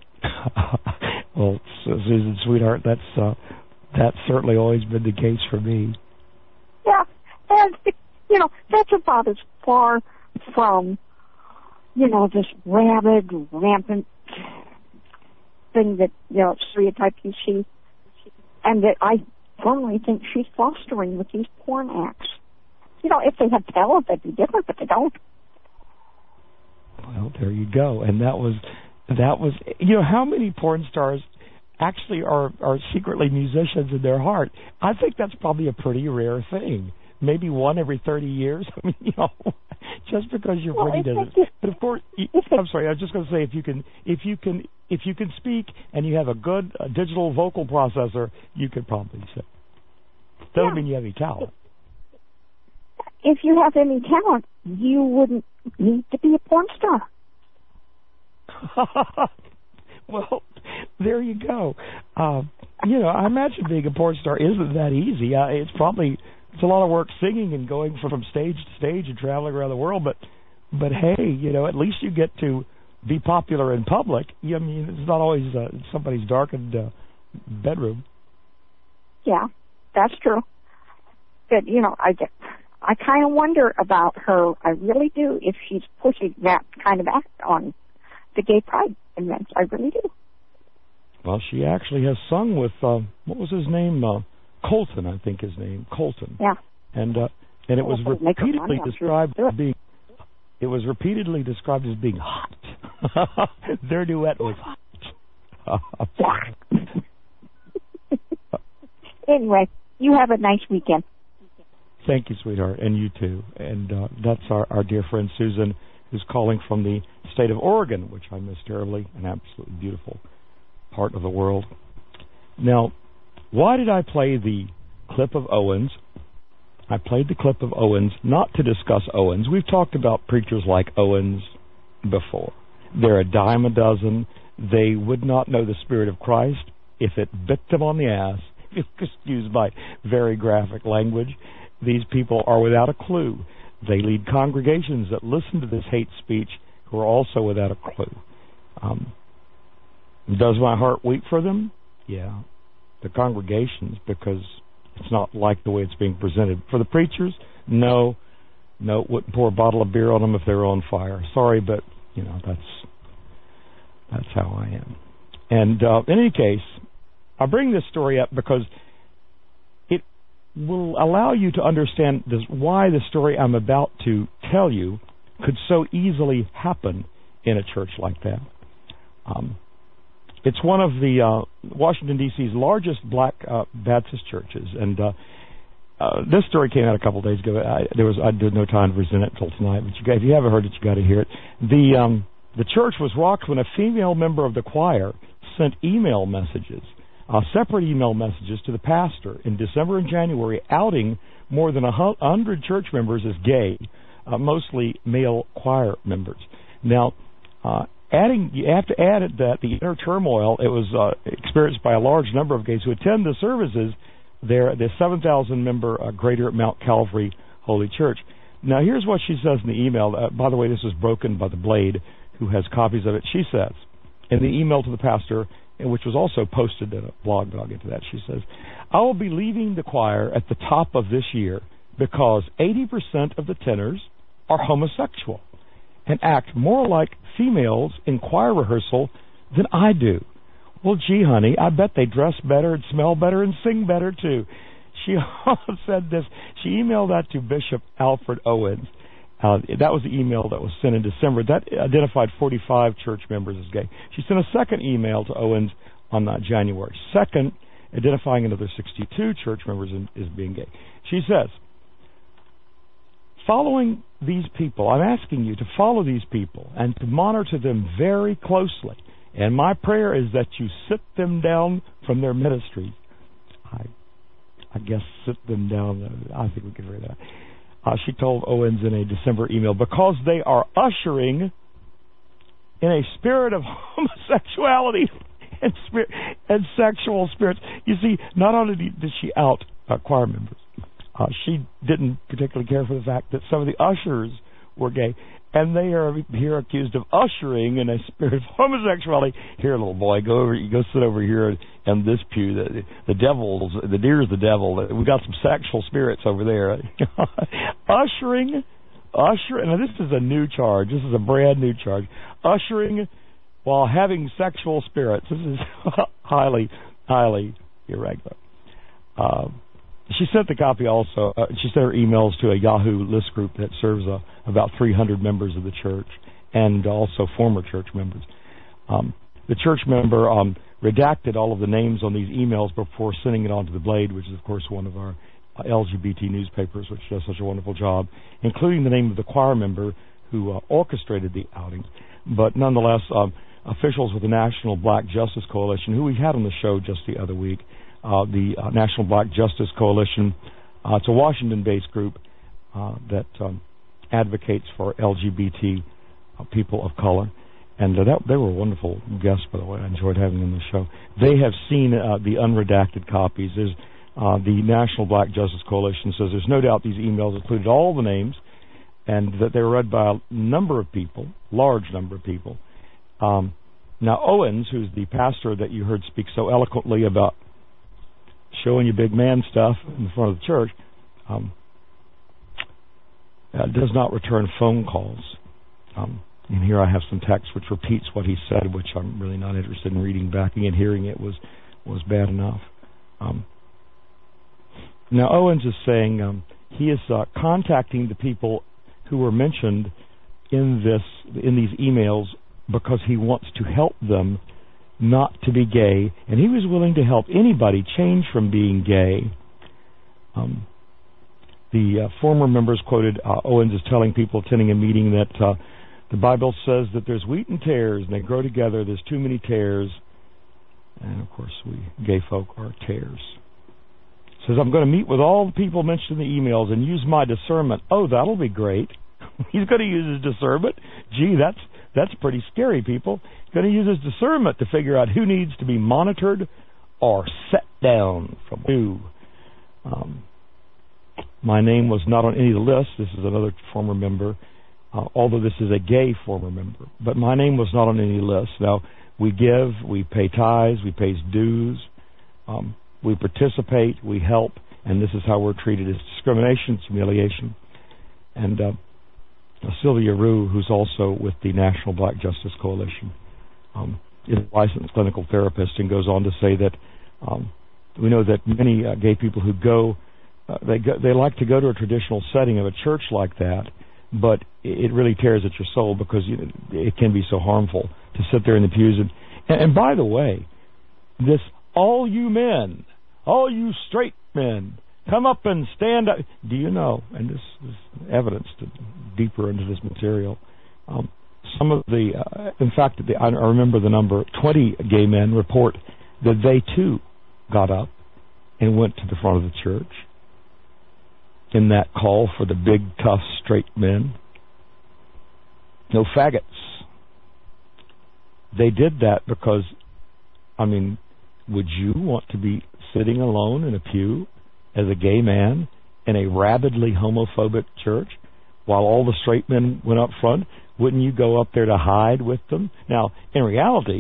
Well, Susan, sweetheart, that's certainly always been the case for me. Yeah, and that's about as far from this rabid, rampant thing that stereotype you see, and that I firmly think she's fostering with these porn acts. If they had talent, that'd be different, but they don't. Well, there you go. And that was how many porn stars actually are secretly musicians in their heart? I think that's probably a pretty rare thing. Maybe one every 30 years. I mean, just because you're pretty doesn't. But of course, I'm sorry. I was just going to say, if you can speak and you have a good digital vocal processor, you could probably sing. Doesn't mean you have any talent. If you have any talent, you wouldn't need to be a porn star. Well, there you go. I imagine being a porn star isn't that easy. It's a lot of work singing and going from stage to stage and traveling around the world. But hey, at least you get to be popular in public. I mean, it's not always somebody's darkened bedroom. Yeah, that's true. But I kind of wonder about her. I really do. If she's pushing that kind of act on the gay pride events, I really do. Well, she actually has sung with what was his name? Colton, I think his name, Colton. Yeah. And it was repeatedly described as being. It was repeatedly described as being hot. Their duet was hot. Anyway, you have a nice weekend. Thank you, sweetheart, and you too. And that's our dear friend Susan, who's calling from the state of Oregon, which I miss terribly, an absolutely beautiful part of the world. Now, why did I play the clip of Owens? I played the clip of Owens not to discuss Owens. We've talked about preachers like Owens before. They're a dime a dozen. They would not know the Spirit of Christ if it bit them on the ass, excuse my very graphic language. These people are without a clue. They lead congregations that listen to this hate speech who are also without a clue. Does my heart weep for them? Yeah. The congregations, because it's not like the way it's being presented. For the preachers, no, wouldn't pour a bottle of beer on them if they were on fire. Sorry, but, that's how I am. And in any case, I bring this story up because it will allow you to understand why the story I'm about to tell you could so easily happen in a church like that. It's one of the Washington, D.C.'s largest black Baptist churches. And this story came out a couple of days ago. I had no time to present it until tonight. But if you haven't heard it, you got to hear it. The church was rocked when a female member of the choir sent email messages, separate email messages to the pastor in December and January, outing more than 100 church members as gay, mostly male choir members. Now, you have to add that the inner turmoil it was experienced by a large number of gays who attend the services there at the 7,000-member Greater Mount Calvary Holy Church. Now, here's what she says in the email. By the way, this was broken by the Blade, who has copies of it. She says in the email to the pastor, which was also posted in a blog, but I'll get to that. She says, I will be leaving the choir at the top of this year because 80% of the tenors are homosexual and act more like females in choir rehearsal than I do. Well, gee, honey, I bet they dress better and smell better and sing better, too. She also said this. She emailed that to Bishop Alfred Owens. That was the email that was sent in December. That identified 45 church members as gay. She sent a second email to Owens on January 2nd, identifying another 62 church members as being gay. She says, following these people, I'm asking you to follow these people and to monitor them very closely. And my prayer is that you sit them down from their ministries. I guess sit them down. I think we can read that. She told Owens in a December email, because they are ushering in a spirit of homosexuality and sexual spirits. You see, not only did she out choir members, she didn't particularly care for the fact that some of the ushers were gay, and they are here accused of ushering in a spirit of homosexuality. Here, little boy, go sit over here in this pew. The deer is the devil. We got some sexual spirits over there. Ushering. Now this is a new charge. This is a brand new charge. Ushering while having sexual spirits. This is highly, highly irregular. She sent the copy also. She sent her emails to a Yahoo list group that serves about 300 members of the church and also former church members. The church member redacted all of the names on these emails before sending it on to The Blade, which is, of course, one of our LGBT newspapers, which does such a wonderful job, including the name of the choir member who orchestrated the outing. But nonetheless, officials with the National Black Justice Coalition, who we had on the show just the other week, the National Black Justice Coalition. It's a Washington-based group that advocates for LGBT people of color. And they were wonderful guests, by the way. I enjoyed having them on the show. They have seen the unredacted copies. There's the National Black Justice Coalition says there's no doubt these emails included all the names and that they were read by a number of people, large number of people. Now, Owens, who's the pastor that you heard speak so eloquently about showing you big man stuff in the front of the church, does not return phone calls. And here I have some text which repeats what he said, which I'm really not interested in reading back. Again, hearing it was bad enough. Now, Owens is saying he is contacting the people who were mentioned in these emails because he wants to help them not to be gay, and he was willing to help anybody change from being gay. The former members quoted Owens as telling people attending a meeting that the Bible says that there's wheat and tares, and they grow together. There's too many tares. And, of course, we gay folk are tares. Says, I'm going to meet with all the people mentioned in the emails and use my discernment. Oh, that'll be great. He's going to use his discernment. Gee, that's pretty scary, people. He's going to use his discernment to figure out who needs to be monitored or set down from who. My name was not on any of the lists. This is another former member. Although this is a gay former member. But my name was not on any list. Now, we give, we pay tithes, we pay dues, we participate, we help, and this is how we're treated. It's discrimination, it's humiliation. And Sylvia Rue, who's also with the National Black Justice Coalition, is a licensed clinical therapist and goes on to say that we know that many gay people who go, they like to go to a traditional setting of a church like that, but it really tears at your soul because it can be so harmful to sit there in the pews. And by the way, this all you men, all you straight men, come up and stand up. Do you know, and this is evidence to deeper into this material, some of the, in fact, I remember the number, 20 gay men report that they too got up and went to the front of the church in that call for the big, tough, straight men. No faggots. They did that because, would you want to be sitting alone in a pew as a gay man in a rabidly homophobic church while all the straight men went up front? Wouldn't you go up there to hide with them? Now, in reality,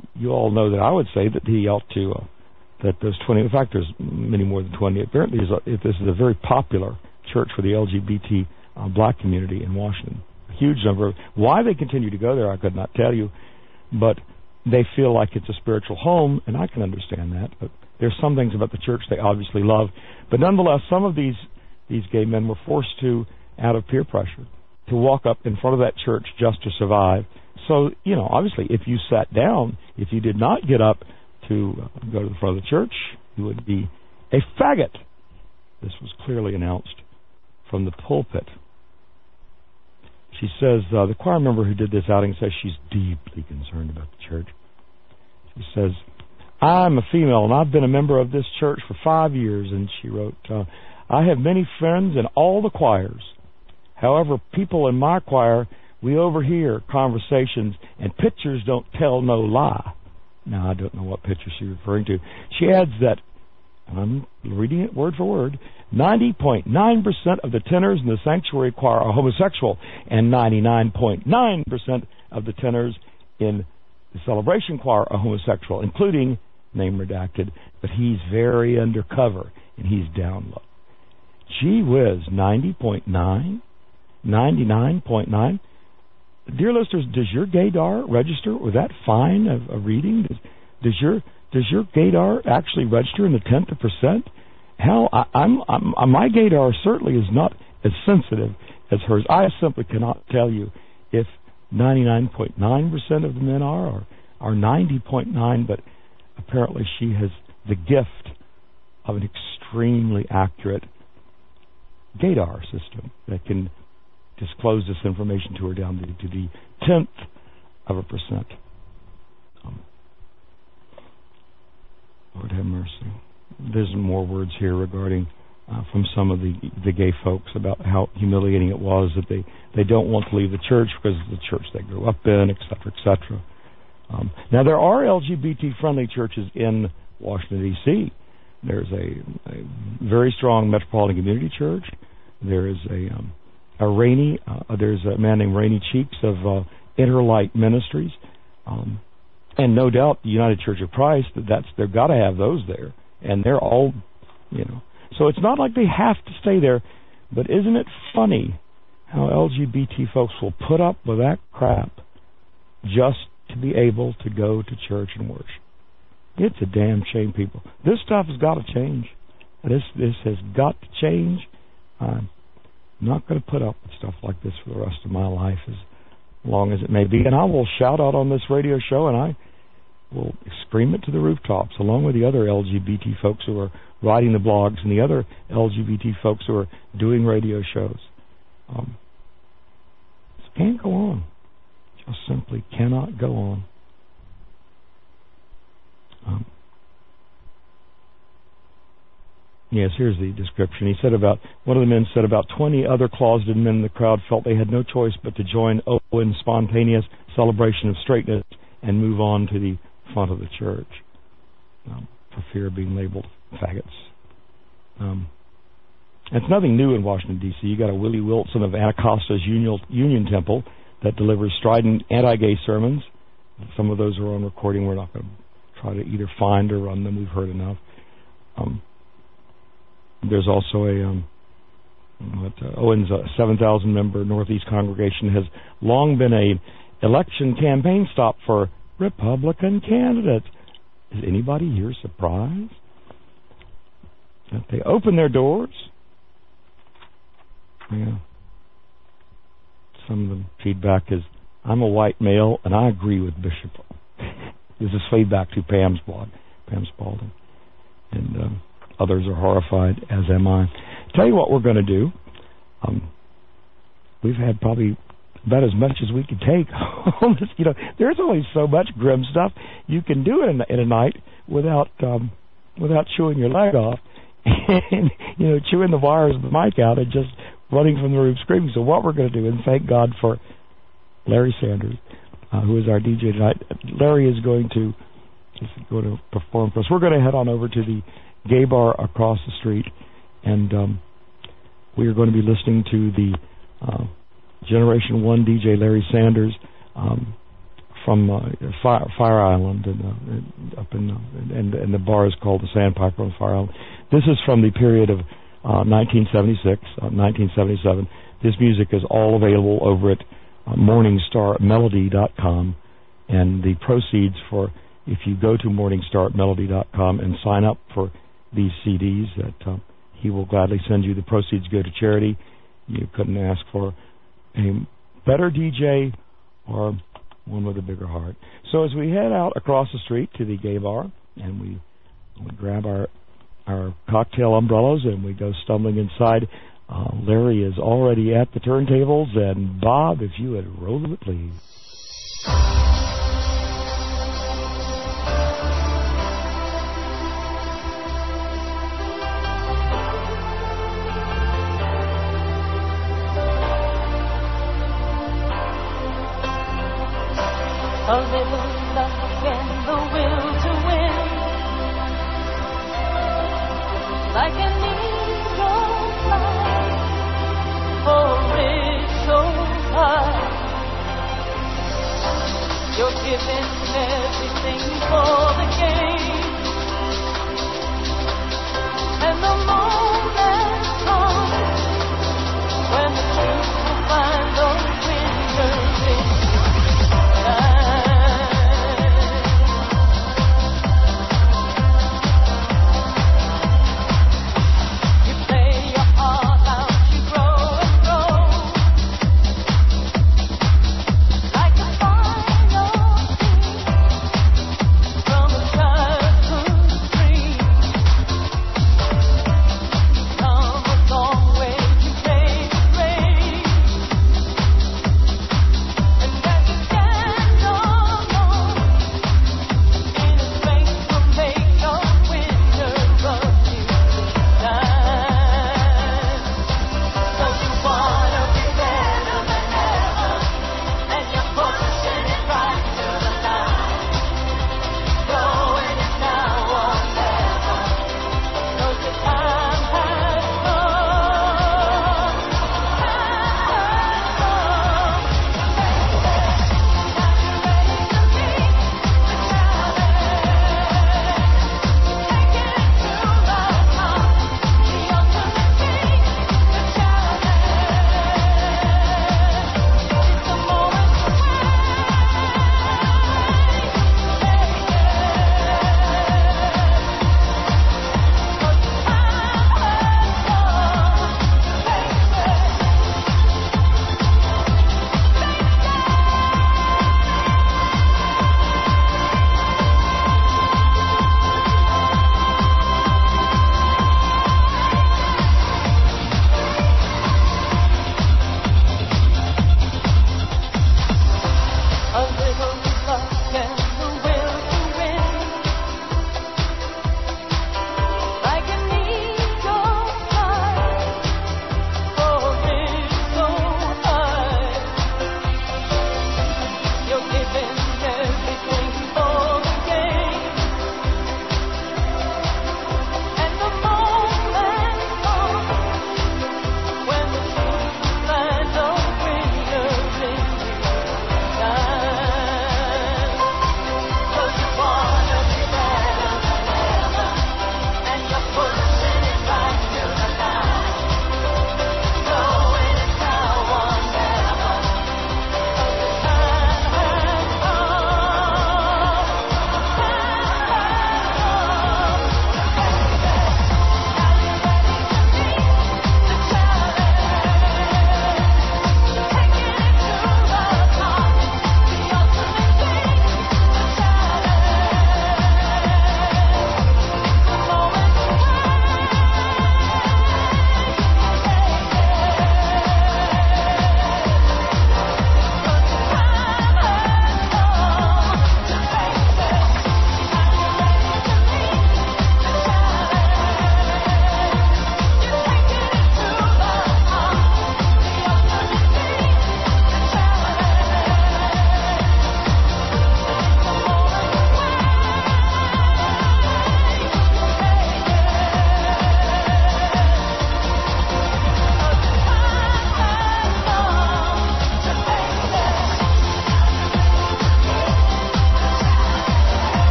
you all know that I would say that he ought to, that those 20, in fact, there's many more than 20. Apparently, this is a very popular church for the LGBT black community in Washington. A huge number. Why they continue to go there, I could not tell you, but they feel like it's a spiritual home, and I can understand that. But there's some things about the church they obviously love. But nonetheless, some of these gay men were forced to, out of peer pressure, to walk up in front of that church just to survive. So, you know, obviously, if you sat down, if you did not get up to go to the front of the church, you would be a faggot. This was clearly announced from the pulpit. She says, the choir member who did this outing says she's deeply concerned about the church. She says, I'm a female and I've been a member of this church for 5 years, and she wrote, I have many friends in all the choirs. However, people in my choir, we overhear conversations, and pictures don't tell no lie. Now, I don't know what picture she's referring to. She adds that, and I'm reading it word for word, 90.9% of the tenors in the sanctuary choir are homosexual, and 99.9% of the tenors in the celebration choir are homosexual, including, name redacted, but he's very undercover, and he's down low. Gee whiz, 90.9? 99.9? Dear listeners, does your gaydar register with that fine of a reading? Does your gaydar actually register in the 10th of percent? Hell, my gaydar certainly is not as sensitive as hers. I simply cannot tell you if 99.9% of the men are 90.9, but apparently she has the gift of an extremely accurate gaydar system that can disclose this information to her down to the 10th of a percent. Lord have mercy. There's more words here regarding from some of the gay folks about how humiliating it was that they don't want to leave the church because it's the church they grew up in, etc., etc. Now, there are LGBT-friendly churches in Washington, D.C. There's a very strong Metropolitan Community Church. There is there's a man named Rainey Cheeks of Interlight Ministries, and no doubt the United Church of Christ. They've got to have those there, and they're all, you know. So it's not like they have to stay there, but isn't it funny how LGBT folks will put up with that crap just to be able to go to church and worship? It's a damn shame, people. This stuff has got to change. This has got to change. I'm not going to put up with stuff like this for the rest of my life, as long as it may be. And I will shout out on this radio show, and I will scream it to the rooftops, along with the other LGBT folks who are writing the blogs and the other LGBT folks who are doing radio shows. This can't go on. Just simply cannot go on. Yes, here's the description. One of the men said about 20 other closeted men in the crowd felt they had no choice but to join Owen's spontaneous celebration of straightness and move on to the front of the church for fear of being labeled faggots. It's nothing new in Washington, D.C. You got a Willie Wilson of Anacosta's Union Temple that delivers strident anti-gay sermons. Some of those are on recording. We're not going to try to either find or run them. We've heard enough. There's also Owen's 7,000-member Northeast congregation has long been a election campaign stop for Republican candidates. Is anybody here surprised that they open their doors? Yeah. Some of the feedback is, I'm a white male and I agree with Bishop. This is feedback to Pam's blog, Pam Spalding. And others are horrified, as am I. Tell you what we're going to do. We've had probably about as much as we could take. There's only so much grim stuff you can do in a night without chewing your leg off and chewing the wires of the mic out and just running from the roof screaming. So what we're going to do, and thank God for Larry Sanders, who is our DJ tonight. Larry is going to perform for us. We're going to head on over to the gay bar across the street, and we are going to be listening to the Generation 1 DJ Larry Sanders Fire Island, and the bar is called the Sandpiper on Fire Island. This is from the period of 1976, 1977. This music is all available over at MorningstarMelody.com, and the proceeds for, if you go to MorningstarMelody.com and sign up for these CDs, that he will gladly send you. The proceeds go to charity. You couldn't ask for a better DJ or one with a bigger heart. So as we head out across the street to the gay bar, and we grab our cocktail umbrellas and we go stumbling inside, Larry is already at the turntables, and Bob, if you would roll it, please. A little luck and the will to win, like an eagle flies for a rich soul high. You're giving everything for the game, and the moment comes when the truth will find those winners in. From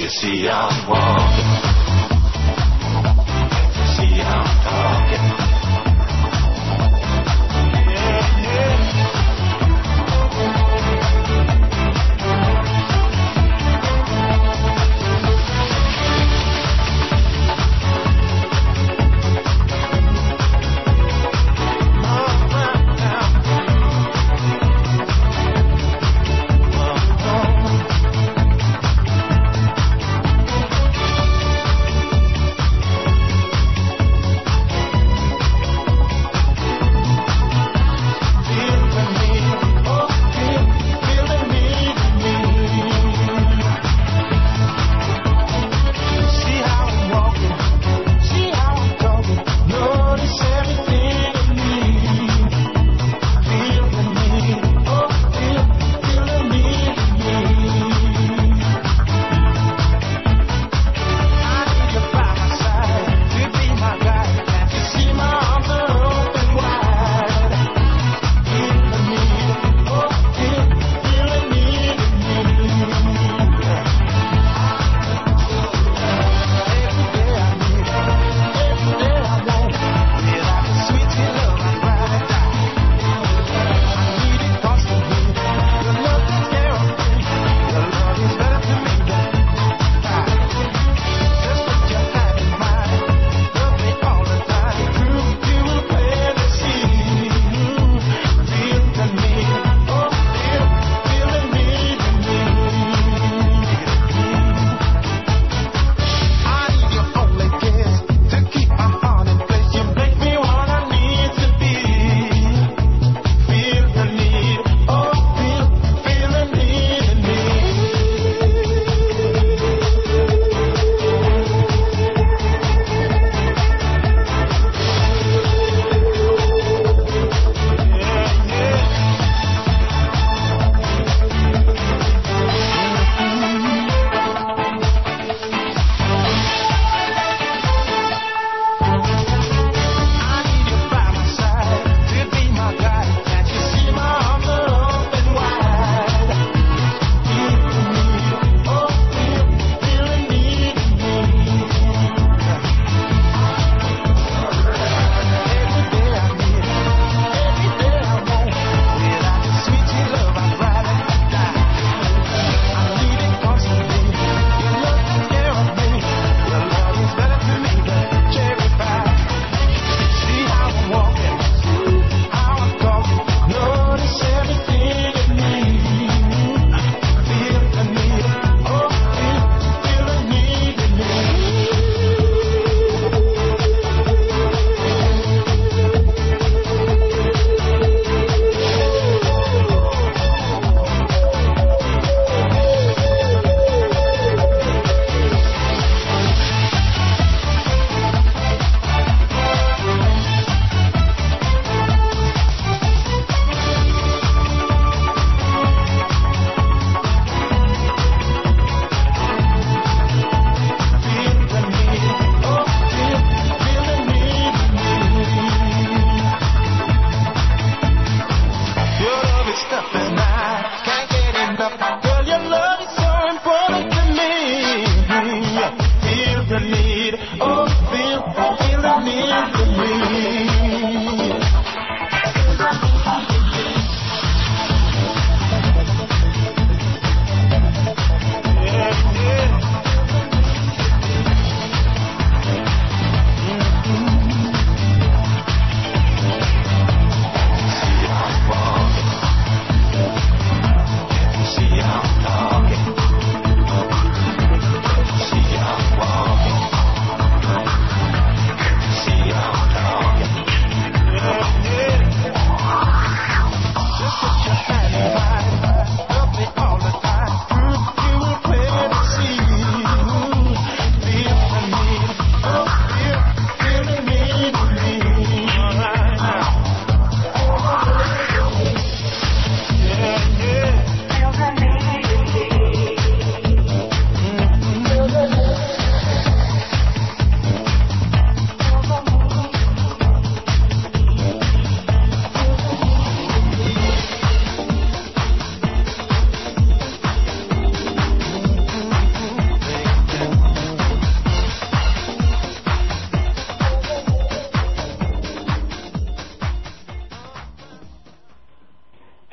you see I'm walking? Can't you see I'm talking?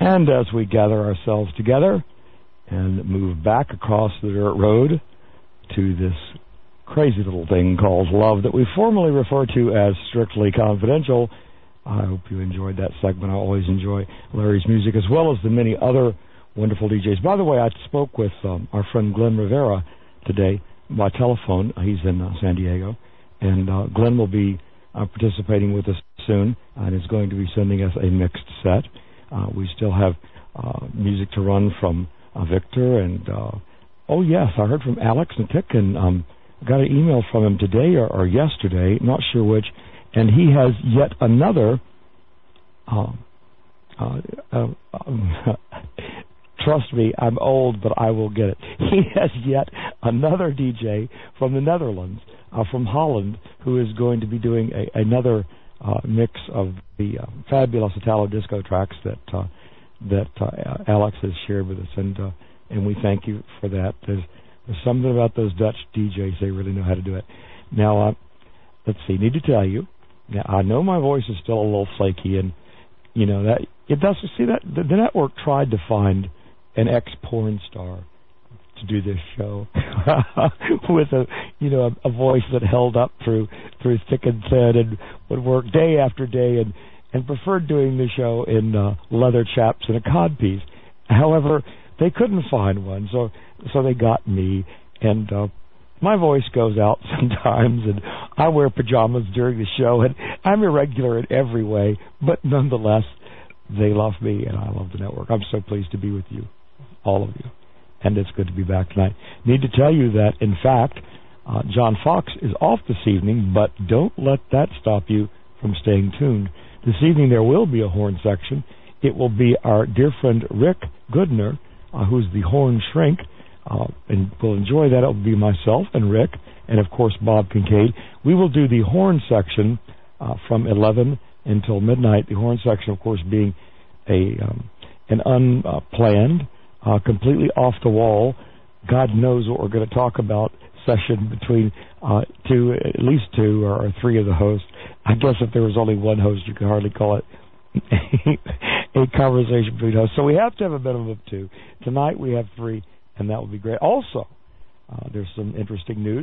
And as we gather ourselves together and move back across the dirt road to this crazy little thing called love that we formally refer to as Strictly Confidential, I hope you enjoyed that segment. I always enjoy Larry's music as well as the many other wonderful DJs. By the way, I spoke with our friend Glenn Rivera today by telephone. He's in San Diego, and Glenn will be participating with us soon and is going to be sending us a mixed set. We still have music to run from Victor, and oh yes, I heard from Alex Natikin. Got an email from him today or yesterday, not sure which, and he has yet another trust me, I'm old, but I will get it. He has yet another DJ from the Netherlands, from Holland, who is going to be doing another mix of the fabulous Italo disco tracks that Alex has shared with us, and we thank you for that. There's something about those Dutch DJs; they really know how to do it. Now, let's see. Need to tell you. Now, I know my voice is still a little flaky, and you know that it does. See that the network tried to find an ex-porn star to do this show with a voice that held up through thick and thin and would work day after day and preferred doing the show in leather chaps and a codpiece. However, they couldn't find one, so they got me, and my voice goes out sometimes, and I wear pajamas during the show, and I'm irregular in every way, but nonetheless, they love me, and I love the network. I'm so pleased to be with you, all of you, and it's good to be back tonight. Need to tell you that, in fact, John Fox is off this evening, but don't let that stop you from staying tuned. This evening there will be a horn section. It will be our dear friend Rick Goodner, who's the horn shrink, and we'll enjoy that. It will be myself and Rick, and of course Bob Kincaid. We will do the horn section from 11 until midnight. The horn section, of course, being an unplanned, completely off the wall, God knows what we're going to talk about session between at least two or three of the hosts. I guess if there was only one host, you could hardly call it a conversation between hosts. So we have to have a minimum of two. Tonight we have three, and that will be great. Also, there's some interesting news.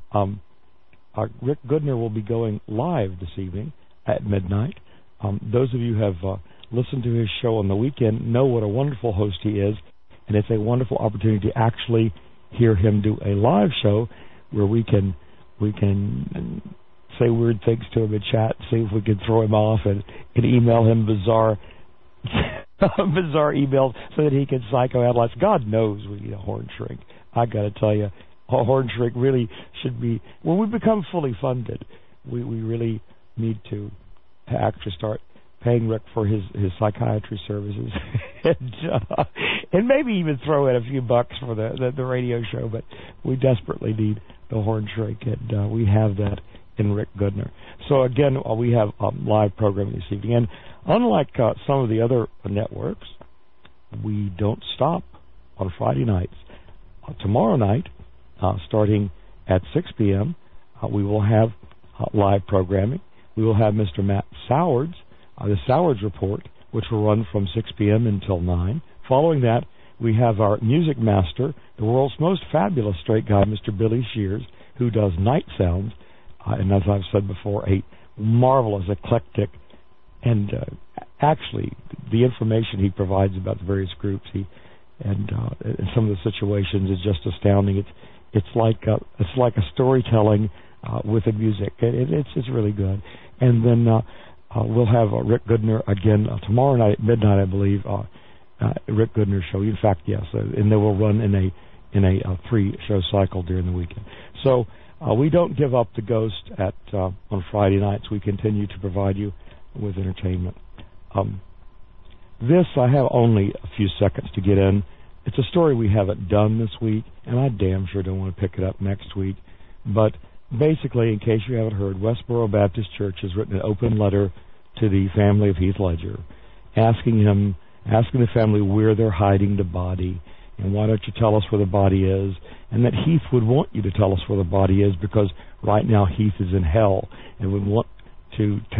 Rick Goodner will be going live this evening at midnight. Those of you who have listened to his show on the weekend know what a wonderful host he is, and it's a wonderful opportunity to actually hear him do a live show where we can say weird things to him in chat, see if we can throw him off, and email him bizarre emails so that he can psychoanalyze. God knows we need a horn shrink. I got to tell you, a horn shrink really should be, when we become fully funded, we really need to actually start paying Rick for his psychiatry services, and maybe even throw in a few bucks for the radio show. But we desperately need the horn shrink, and we have that in Rick Goodner. So again, we have live programming this evening, and unlike some of the other networks, we don't stop on Friday nights. Tomorrow night, starting at 6 p.m., we will have live programming. We will have Mr. Matt Sowards, the Sowards Report, which will run from 6 p.m. until 9. Following that, we have our music master, the world's most fabulous straight guy, Mr. Billy Shears, who does night sounds, and as I've said before, a marvelous, eclectic, and actually the information he provides about the various groups and some of the situations is just astounding. It's like a storytelling with the music. It's really good. And then we'll have Rick Goodner again tomorrow night at midnight, I believe. Rick Goodner show. In fact, yes, and they will run in a 3-show cycle during the weekend. So we don't give up the ghost on Friday nights. We continue to provide you with entertainment. This I have only a few seconds to get in. It's a story we haven't done this week, and I damn sure don't want to pick it up next week. But basically, in case you haven't heard, Westboro Baptist Church has written an open letter to the family of Heath Ledger, asking the family where they're hiding the body, and why don't you tell us where the body is, and that Heath would want you to tell us where the body is, because right now Heath is in hell, and would want to